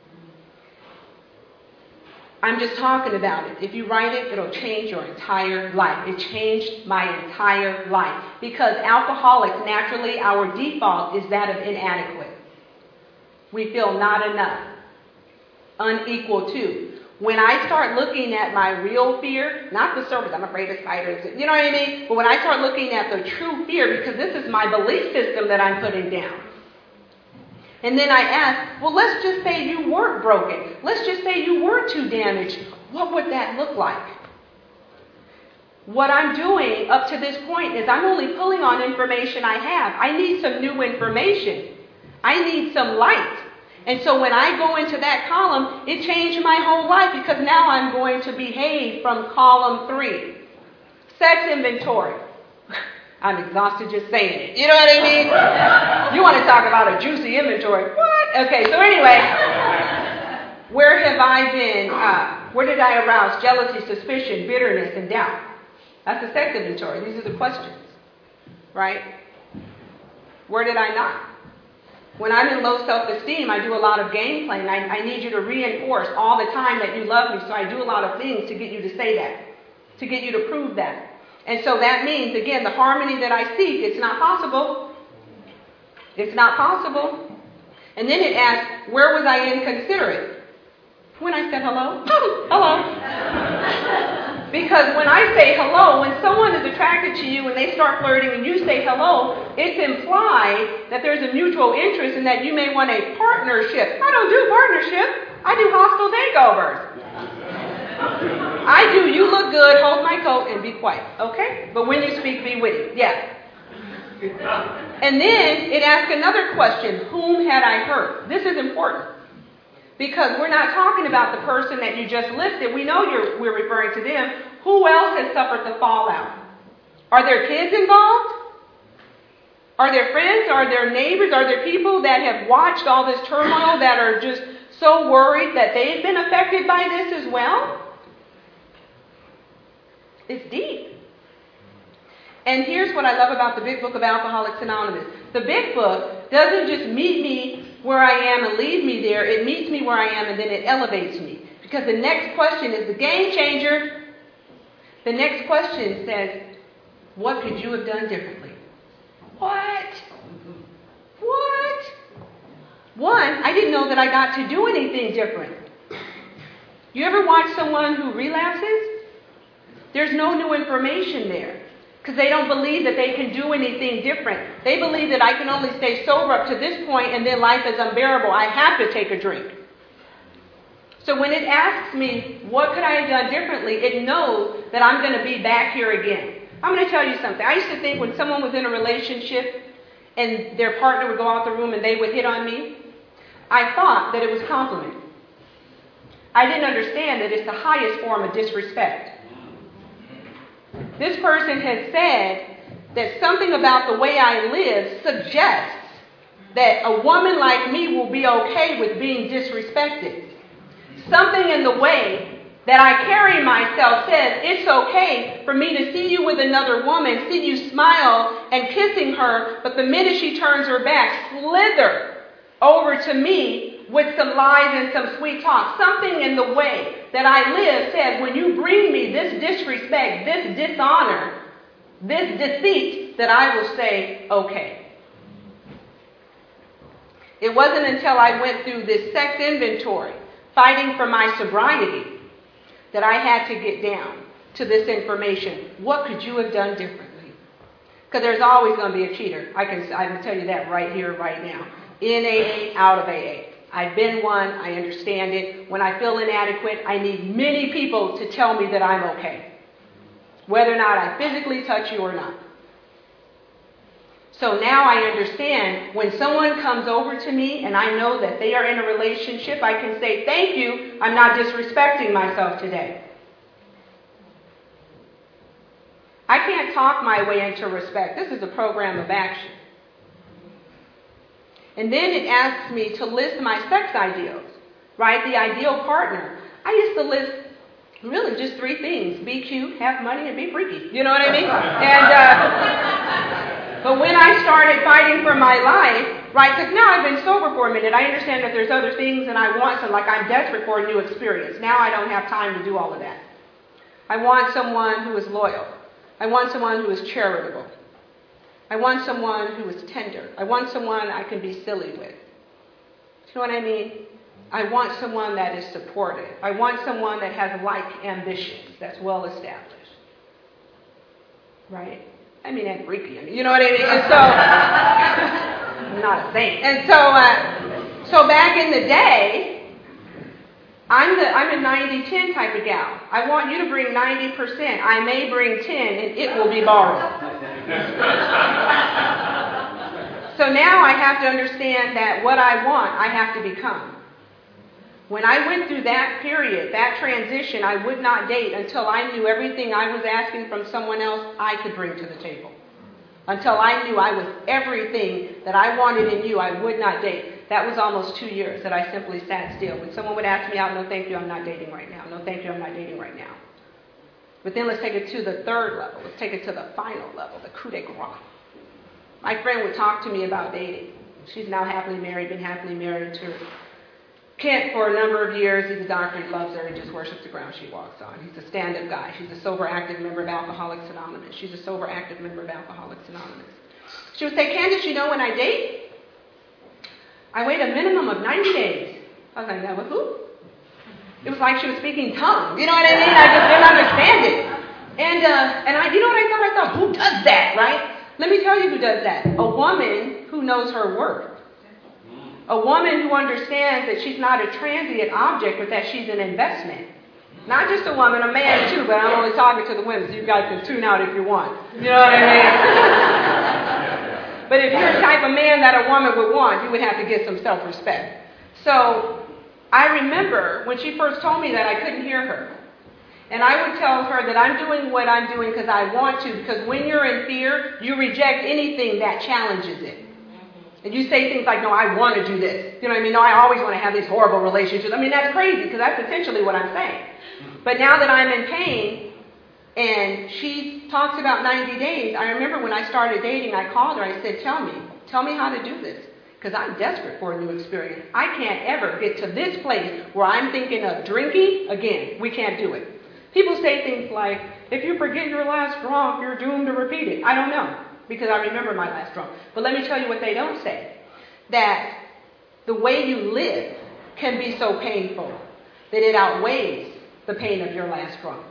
Speaker 1: I'm just talking about it. If you write it, it'll change your entire life. It changed my entire life. Because alcoholics, naturally, our default is that of inadequate. We feel not enough. Unequal to. When I start looking at my real fear, not the surface, I'm afraid of spiders, you know what I mean? But when I start looking at the true fear, because this is my belief system that I'm putting down. And then I ask, well, let's just say you weren't broken. Let's just say you weren't too damaged. What would that look like? What I'm doing up to this point is I'm only pulling on information I have. I need some new information. I need some light. And so when I go into that column, it changed my whole life because now I'm going to behave from column three. Sex inventory. I'm exhausted just saying it. You know what I mean? You want to talk about a juicy inventory. What? Okay, so anyway, where have I been? Uh, where did I arouse jealousy, suspicion, bitterness, and doubt? That's the sex inventory. These are the questions. Right? Where did I not? When I'm in low self-esteem, I do a lot of game playing. I, I need you to reinforce all the time that you love me, so I do a lot of things to get you to say that, to get you to prove that. And so that means, again, the harmony that I seek, it's not possible. It's not possible. And then it asks, where was I inconsiderate? When I said hello? Hello. Because when I say hello, when someone is attracted to you and they start flirting and you say hello, it's implied that there's a mutual interest and that you may want a partnership. I don't do partnership. I do hostile takeovers. I do, you look good, hold my coat, and be quiet, okay? But when you speak, be witty. Yeah. And then it asks another question, whom had I hurt? This is important because we're not talking about the person that you just listed. We know you're, we're referring to them. Who else has suffered the fallout? Are there kids involved? Are there friends? Are there neighbors? Are there people that have watched all this turmoil that are just so worried that they've been affected by this as well? It's deep. And here's what I love about the Big Book of Alcoholics Anonymous. The Big Book doesn't just meet me where I am and leave me there. It meets me where I am and then it elevates me. Because the next question is the game changer. The next question says, what could you have done differently? What? What? One, I didn't know that I got to do anything different. You ever watch someone who relapses? There's no new information there. Because they don't believe that they can do anything different. They believe that I can only stay sober up to this point and then life is unbearable. I have to take a drink. So when it asks me, what could I have done differently, it knows that I'm going to be back here again. I'm going to tell you something. I used to think when someone was in a relationship and their partner would go out the room and they would hit on me, I thought that it was a compliment. I didn't understand that it's the highest form of disrespect. This person has said that something about the way I live suggests that a woman like me will be okay with being disrespected. Something in the way that I carry myself says it's okay for me to see you with another woman, see you smile and kissing her, but the minute she turns her back, slither over to me with some lies and some sweet talk. Something in the way that I live says, when you bring me this disrespect, this dishonor, this deceit, that I will say, okay. It wasn't until I went through this sex inventory, fighting for my sobriety, that I had to get down to this information. What could you have done differently? Because there's always going to be a cheater. I can, I can tell you that right here, right now. In A A, out of A A. I've been one. I understand it. When I feel inadequate, I need many people to tell me that I'm okay, whether or not I physically touch you or not. So now I understand when someone comes over to me and I know that they are in a relationship, I can say, thank you, I'm not disrespecting myself today. I can't talk my way into respect. This is a program of action. And then it asks me to list my sex ideals, right? The ideal partner. I used to list really just three things: be cute, have money, and be freaky. You know what I mean? And uh, but when I started fighting for my life, right? Because now I've been sober for a minute, I understand that there's other things, and I want some. Like I'm desperate for a new experience. Now I don't have time to do all of that. I want someone who is loyal. I want someone who is charitable. I want someone who is tender. I want someone I can be silly with. You know what I mean? I want someone that is supportive. I want someone that has like ambitions, that's well established. Right? I mean, and freaky. I mean, you know what I mean? And so, I'm not a saint. And so, uh, so back in the day, I'm the I'm a ninety ten type of gal. I want you to bring ninety percent. I may bring ten, and it will be borrowed. So now I have to understand that what I want, I have to become. When I went through that period, that transition, I would not date until I knew everything I was asking from someone else I could bring to the table. Until I knew I was everything that I wanted in you, I would not date. That was almost two years that I simply sat still. When someone would ask me out, no thank you, I'm not dating right now. No thank you, I'm not dating right now. But then let's take it to the third level. Let's take it to the final level, the coup de grace. My friend would talk to me about dating. She's now happily married, been happily married to Kent for a number of years. He's a doctor, he loves her, he just worships the ground she walks on. He's a stand-up guy. She's a sober, active member of Alcoholics Anonymous. She's a sober, active member of Alcoholics Anonymous. She would say, Candace, you know when I date, I wait a minimum of ninety days. I was like, that was who? It was like she was speaking tongues. You know what I mean? I just didn't understand it. And, uh, and I, you know what I thought? I thought, who does that, right? Let me tell you who does that. A woman who knows her worth. A woman who understands that she's not a transient object, but that she's an investment. Not just a woman, a man too, but I'm only talking to the women, so you guys can tune out if you want. You know what I mean? But if you're the type of man that a woman would want, you would have to get some self-respect. So I remember when she first told me that, I couldn't hear her. And I would tell her that I'm doing what I'm doing because I want to, because when you're in fear, you reject anything that challenges it. And you say things like, no, I want to do this. You know what I mean? No, I always want to have these horrible relationships. I mean, that's crazy because that's essentially what I'm saying. But now that I'm in pain, and she talks about ninety days, I remember when I started dating, I called her, I said, tell me, tell me how to do this. Because I'm desperate for a new experience. I can't ever get to this place where I'm thinking of drinking again. We can't do it. People say things like, if you forget your last drunk, you're doomed to repeat it. I don't know, because I remember my last drunk. But let me tell you what they don't say. That the way you live can be so painful that it outweighs the pain of your last drunk.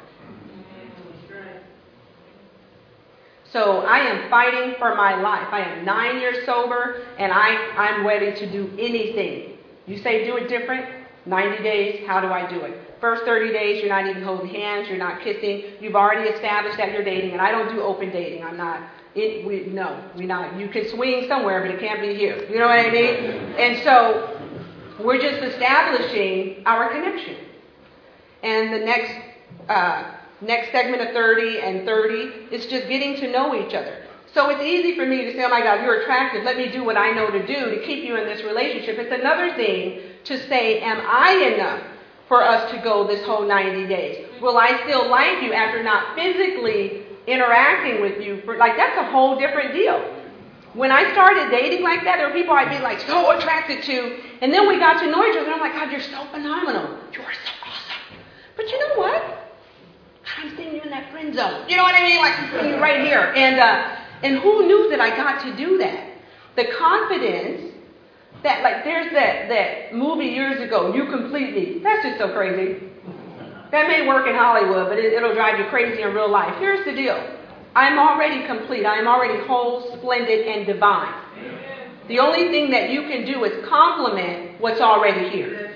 Speaker 1: So I am fighting for my life. I am nine years sober, and I, I'm ready to do anything. You say do it different? ninety days, how do I do it? First thirty days, you're not even holding hands, you're not kissing. You've already established that you're dating, and I don't do open dating. I'm not, it, we, no, we not. You can swing somewhere, but it can't be here. You know what I mean? And so we're just establishing our connection. And the next uh, next segment of thirty and thirty is just getting to know each other. So it's easy for me to say, oh my God, you're attractive. Let me do what I know to do to keep you in this relationship. It's another thing to say, am I enough for us to go this whole ninety days? Will I still like you after not physically interacting with you? For, like, that's a whole different deal. When I started dating like that, there were people I'd be like so attracted to. And then we got to know each other. And I'm like, God, you're so phenomenal. You are so awesome. But you know what? God, I'm seeing you in that friend zone. You know what I mean? Like, I'm seeing you right here. And, uh, and who knew that I got to do that? The confidence that, like, there's that, that movie years ago, You Complete Me. That's just so crazy. That may work in Hollywood, but it, it'll drive you crazy in real life. Here's the deal. I'm already complete. I am already whole, splendid, and divine. The only thing that you can do is complement what's already here.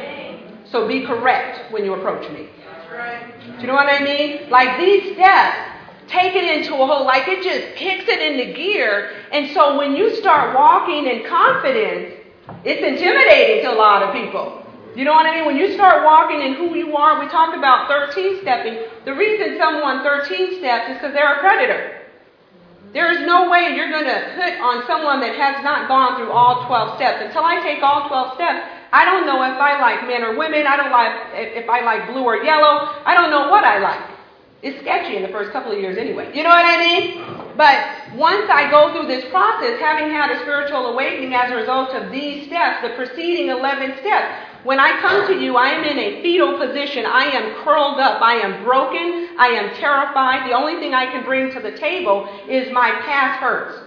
Speaker 1: So be correct when you approach me. Do you know what I mean? Like, these steps take it into a whole, like it just kicks it into gear. And so when you start walking in confidence, it's intimidating to a lot of people. You know what I mean? When you start walking in who you are, we talked about thirteen stepping. The reason someone thirteen steps is because they're a predator. There is no way you're going to hit on someone that has not gone through all twelve steps. Until I take all twelve steps, I don't know if I like men or women. I don't like if I like blue or yellow. I don't know what I like. It's sketchy in the first couple of years anyway. You know what I mean? But once I go through this process, having had a spiritual awakening as a result of these steps, the preceding eleven steps, when I come to you, I am in a fetal position. I am curled up. I am broken. I am terrified. The only thing I can bring to the table is my past hurts.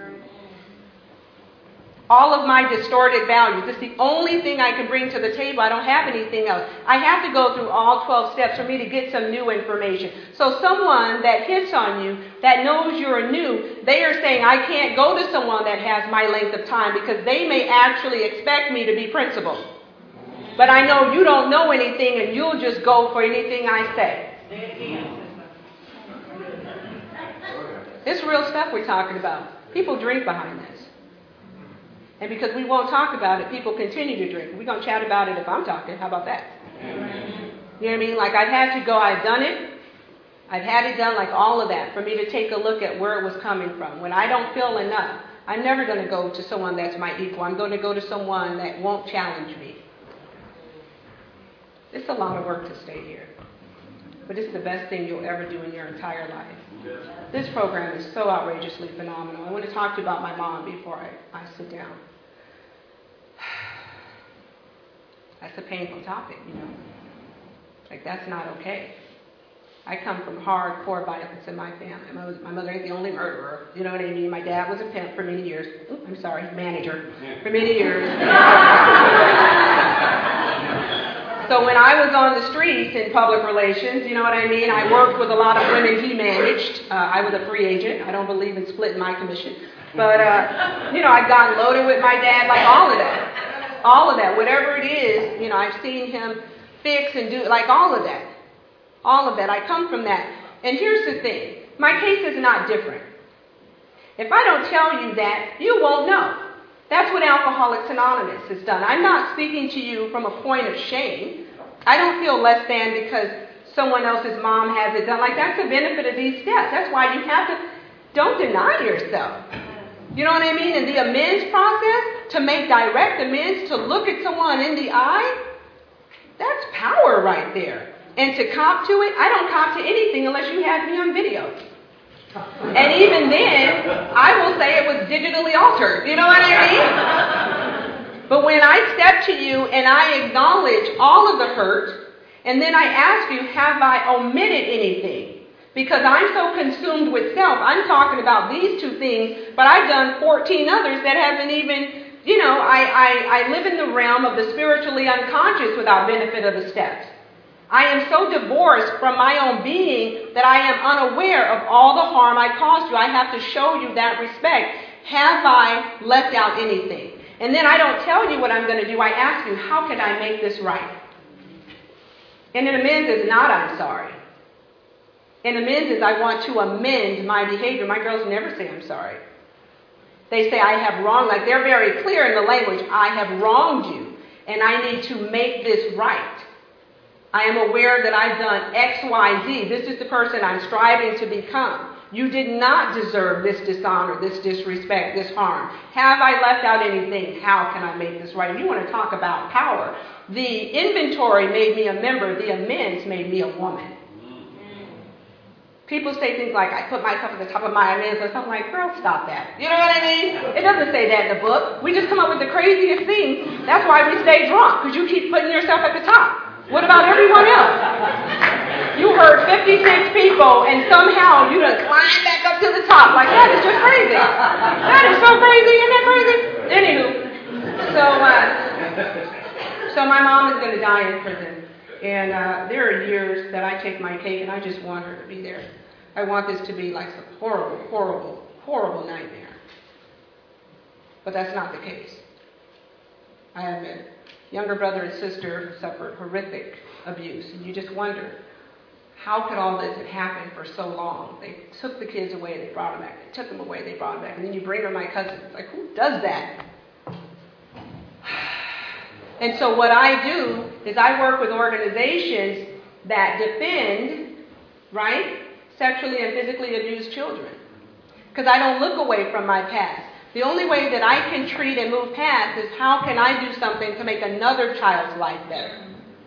Speaker 1: All of my distorted values. It's the only thing I can bring to the table. I don't have anything else. I have to go through all twelve steps for me to get some new information. So someone that hits on you, that knows you're new, they are saying, I can't go to someone that has my length of time because they may actually expect me to be principled. But I know you don't know anything and you'll just go for anything I say. It's real stuff we're talking about. People drink behind this. And because we won't talk about it, people continue to drink. We're going to chat about it if I'm talking. How about that? You know what I mean? Like, I've had to go, I've done it. I've had it done, like all of that, for me to take a look at where it was coming from. When I don't feel enough, I'm never going to go to someone that's my equal. I'm going to go to someone that won't challenge me. It's a lot of work to stay here. But it's the best thing you'll ever do in your entire life. This program is so outrageously phenomenal. I want to talk to you about my mom before I, I sit down. That's a painful topic, you know. Like, that's not okay. I come from hardcore violence in my family. My, my mother ain't the only murderer. You know what I mean? My dad was a pimp for many years. Ooh, I'm sorry, manager for many years. So when I was on the streets in public relations, you know what I mean? I worked with a lot of women he managed. Uh, I was a free agent. I don't believe in splitting my commission. But, uh, you know, I got loaded with my dad, like all of that. All of that. Whatever it is, you know, I've seen him fix and do, like all of that. All of that. I come from that. And here's the thing. My case is not different. If I don't tell you that, you won't know. That's what Alcoholics Anonymous has done. I'm not speaking to you from a point of shame. I don't feel less than because someone else's mom has it done. Like, that's the benefit of these steps. That's why you have to, don't deny yourself. You know what I mean? And the amends process, to make direct amends, to look at someone in the eye, that's power right there. And to cop to it, I don't cop to anything unless you have me on video. And even then, I will say it was digitally altered. You know what I mean? But when I step to you and I acknowledge all of the hurt, and then I ask you, have I omitted anything? Because I'm so consumed with self, I'm talking about these two things, but I've done fourteen others that haven't even, you know, I, I, I live in the realm of the spiritually unconscious without benefit of the steps. I am so divorced from my own being that I am unaware of all the harm I caused you. I have to show you that respect. Have I left out anything? And then I don't tell you what I'm going to do. I ask you, how can I make this right? And an amends is not, I'm sorry. An amends is, I want to amend my behavior. My girls never say, I'm sorry. They say, I have wronged. Like, they're very clear in the language. I have wronged you, and I need to make this right. I am aware that I've done X, Y, Z. This is the person I'm striving to become. You did not deserve this dishonor, this disrespect, this harm. Have I left out anything? How can I make this right? You want to talk about power. The inventory made me a member. The amends made me a woman. People say things like, I put myself at the top of my amends list. I'm like, girl, stop that. You know what I mean? It doesn't say that in the book. We just come up with the craziest things. That's why we stay drunk, because you keep putting yourself at the top. What about everyone else? You heard fifty-six people, and somehow you done climbed back up to the top. Like, that is just crazy. That is so crazy. Isn't that crazy? Anywho, so, uh, so my mom is going to die in prison. And uh, there are years that I take my cake, and I just want her to be there. I want this to be like some horrible, horrible, horrible nightmare. But that's not the case. I have a younger brother and sister who suffered horrific abuse. And you just wonder, how could all this have happened for so long? They took the kids away, they brought them back. They took them away, they brought them back. And then you bring her my cousin. It's like, who does that? And so what I do is I work with organizations that defend, right, sexually and physically abused children. Because I don't look away from my past. The only way that I can treat and move past is, how can I do something to make another child's life better?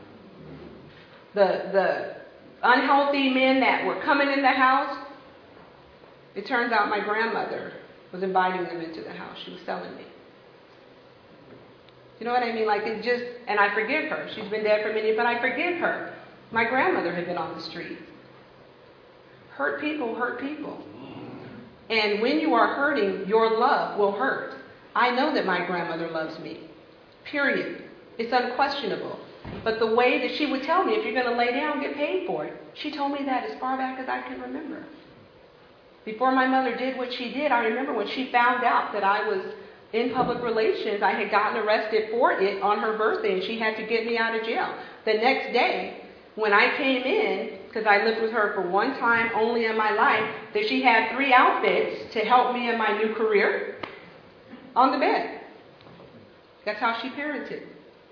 Speaker 1: The, the unhealthy men that were coming in the house, it turns out my grandmother was inviting them into the house. She was selling me. You know what I mean? Like, it just, and I forgive her. She's been dead for many, but I forgive her. My grandmother had been on the streets. Hurt people hurt people. And when you are hurting, your love will hurt. I know that my grandmother loves me. Period. It's unquestionable. But the way that she would tell me, if you're going to lay down, get paid for it. She told me that as far back as I can remember. Before my mother did what she did, I remember when she found out that I was in public relations, I had gotten arrested for it on her birthday, and she had to get me out of jail. The next day, when I came in, because I lived with her for one time only in my life, that she had three outfits to help me in my new career on the bed. That's how she parented.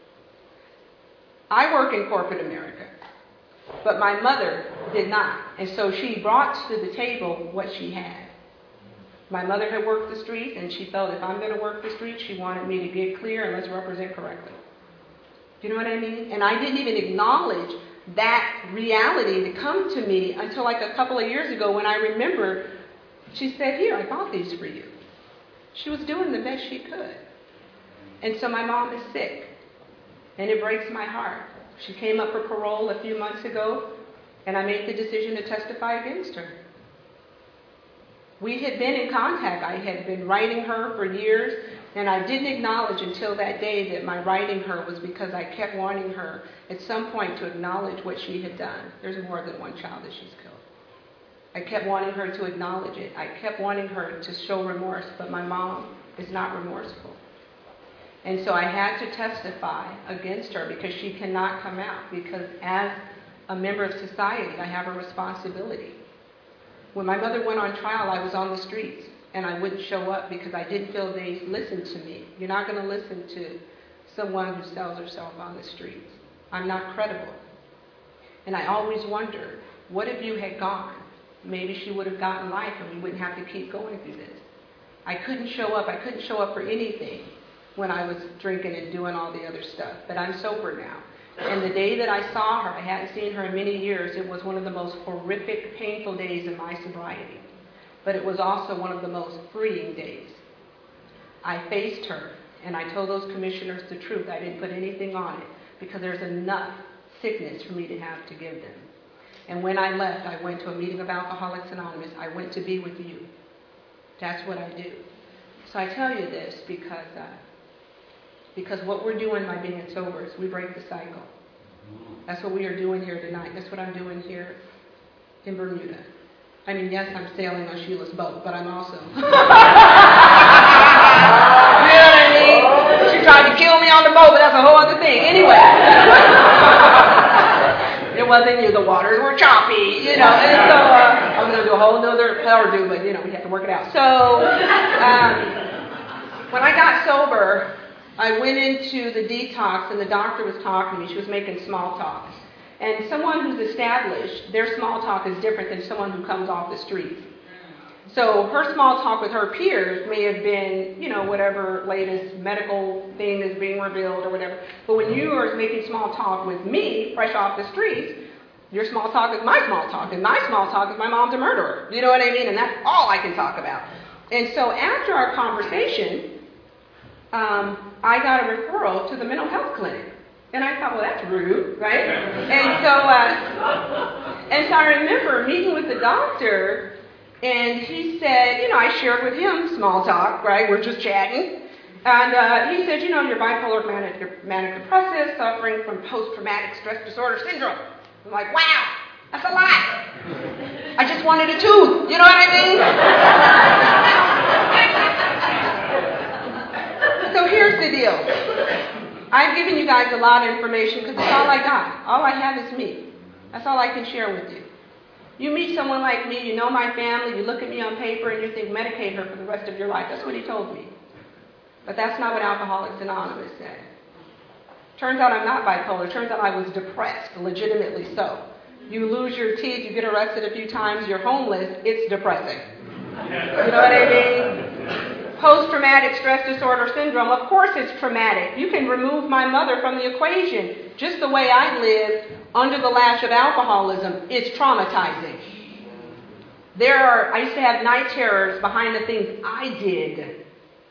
Speaker 1: I work in corporate America, but my mother did not. And so she brought to the table what she had. My mother had worked the streets, and she felt, if I'm going to work the streets, she wanted me to get clear and let's represent correctly. Do you know what I mean? And I didn't even acknowledge that reality to come to me until like a couple of years ago, when I remember she said, here, I bought these for you. She was doing the best she could. And so my mom is sick, and it breaks my heart. She came up for parole a few months ago, and I made the decision to testify against her. We had been in contact. I had been writing her for years, and I didn't acknowledge until that day that my writing her was because I kept wanting her at some point to acknowledge what she had done. There's more than one child that she's killed. I kept wanting her to acknowledge it. I kept wanting her to show remorse, but my mom is not remorseful. And so I had to testify against her because she cannot come out, because as a member of society, I have a responsibility. When my mother went on trial, I was on the streets. and I wouldn't show up because I didn't feel they listened to me. You're not going to listen to someone who sells herself on the streets. I'm not credible. And I always wondered, what if you had gone? Maybe she would have gotten life and we wouldn't have to keep going through this. I couldn't show up. I couldn't show up for anything when I was drinking and doing all the other stuff. But I'm sober now. And the day that I saw her, I hadn't seen her in many years, it was one of the most horrific, painful days in my sobriety. But it was also one of the most freeing days. I faced her, and I told those commissioners the truth. I didn't put anything on it because there's enough sickness for me to have to give them. And when I left, I went to a meeting of Alcoholics Anonymous. I went to be with you. That's what I do. So I tell you this because uh, because what we're doing by being sober is we break the cycle. That's what we are doing here tonight. That's what I'm doing here in Bermuda. I mean, yes, I'm sailing on Sheila's boat, but I'm also... you know what I mean? She tried to kill me on the boat, but that's a whole other thing. Anyway. It wasn't you. The waters were choppy, you know. And so uh, I'm going to do a whole other power do, but, you know, we have to work it out. So um, when I got sober, I went into the detox, and the doctor was talking to me. She was making small talk. And someone who's established, their small talk is different than someone who comes off the streets. So her small talk with her peers may have been, you know, whatever latest medical thing is being revealed or whatever. But when you are making small talk with me, fresh off the streets, your small talk is my small talk. And my small talk is my mom's a murderer. You know what I mean? And that's all I can talk about. And so after our conversation, um, I got a referral to the mental health clinic. And I thought, well, that's rude, right? And so, uh, and so I remember meeting with the doctor, and he said, you know, I shared with him small talk, right? We're just chatting. And uh, he said, you know, you're bipolar manic, manic depressive, suffering from post-traumatic stress disorder syndrome. I'm like, wow, that's a lot. I just wanted a tooth. You know what I mean? So here's the deal. I've given you guys a lot of information because it's all I got. All I have is me. That's all I can share with you. You meet someone like me, you know my family, you look at me on paper and you think, medicate her for the rest of your life. That's what he told me. But that's not what Alcoholics Anonymous said. Turns out I'm not bipolar. Turns out I was depressed, legitimately so. You lose your teeth, you get arrested a few times, you're homeless, it's depressing. You know what I mean? Post-traumatic stress disorder syndrome, of course it's traumatic. You can remove my mother from the equation. Just the way I lived under the lash of alcoholism, it's traumatizing. There are, I used to have night terrors behind the things I did.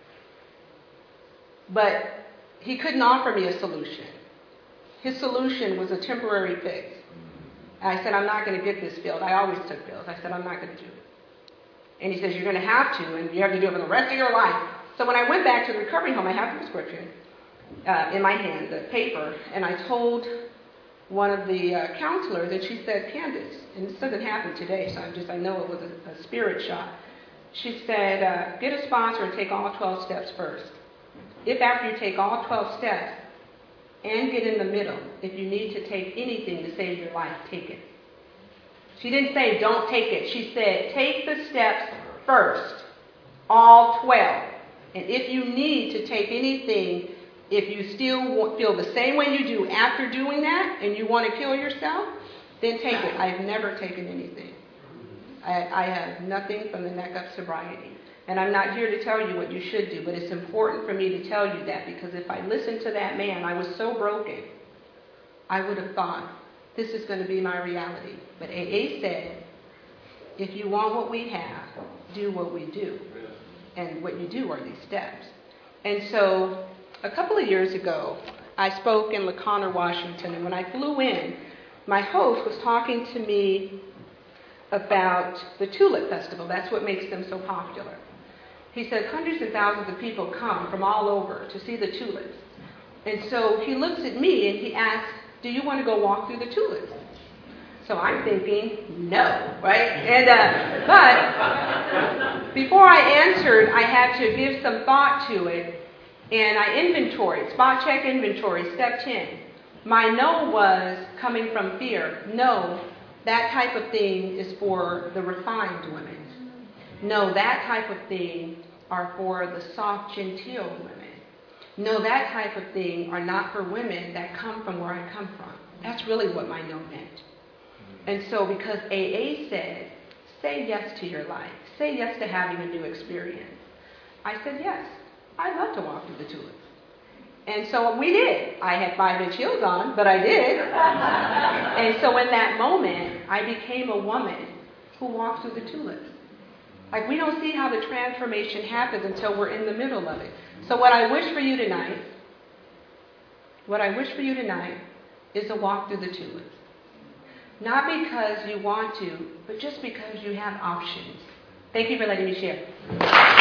Speaker 1: But he couldn't offer me a solution. His solution was a temporary fix. And I said, I'm not going to get this filled. I always took pills. I said, I'm not going to do it. And he says, you're going to have to, and you have to do it for the rest of your life. So when I went back to the recovery home, I have the prescription uh, in my hand, the paper, and I told one of the uh, counselors, and she said, Candace, and this doesn't happen today, so I'm just, I know it was a, a spirit shot. She said, uh, get a sponsor and take all twelve steps first. If after you take all twelve steps and get in the middle, if you need to take anything to save your life, take it. She didn't say, don't take it. She said, take the steps first, all twelve. And if you need to take anything, if you still feel the same way you do after doing that and you want to kill yourself, then take it. I've never taken anything. I, I have nothing from the neck up sobriety. And I'm not here to tell you what you should do, but it's important for me to tell you that because if I listened to that man, I was so broken, I would have thought, this is going to be my reality. But A A said, if you want what we have, do what we do. And what you do are these steps. And so a couple of years ago, I spoke in LaConner, Washington. And when I flew in, my host was talking to me about the Tulip Festival. That's what makes them so popular. He said hundreds of thousands of people come from all over to see the tulips. And so he looks at me and he asks, do you want to go walk through the tulips? So I'm thinking, no, right? And uh, but before I answered, I had to give some thought to it, and I inventoried, spot check inventory, step ten. My no was coming from fear. No, that type of thing is for the refined women. No, that type of thing are for the soft, genteel women. No, that type of thing are not for women that come from where I come from. That's really what my no meant. And so because A A said, say yes to your life. Say yes to having a new experience. I said, yes, I'd love to walk through the tulips. And so we did. I had five-inch heels on, but I did. And so in that moment, I became a woman who walked through the tulips. Like, we don't see how the transformation happens until we're in the middle of it. So what I wish for you tonight, what I wish for you tonight is to walk through the tulips. Not because you want to, but just because you have options. Thank you for letting me share.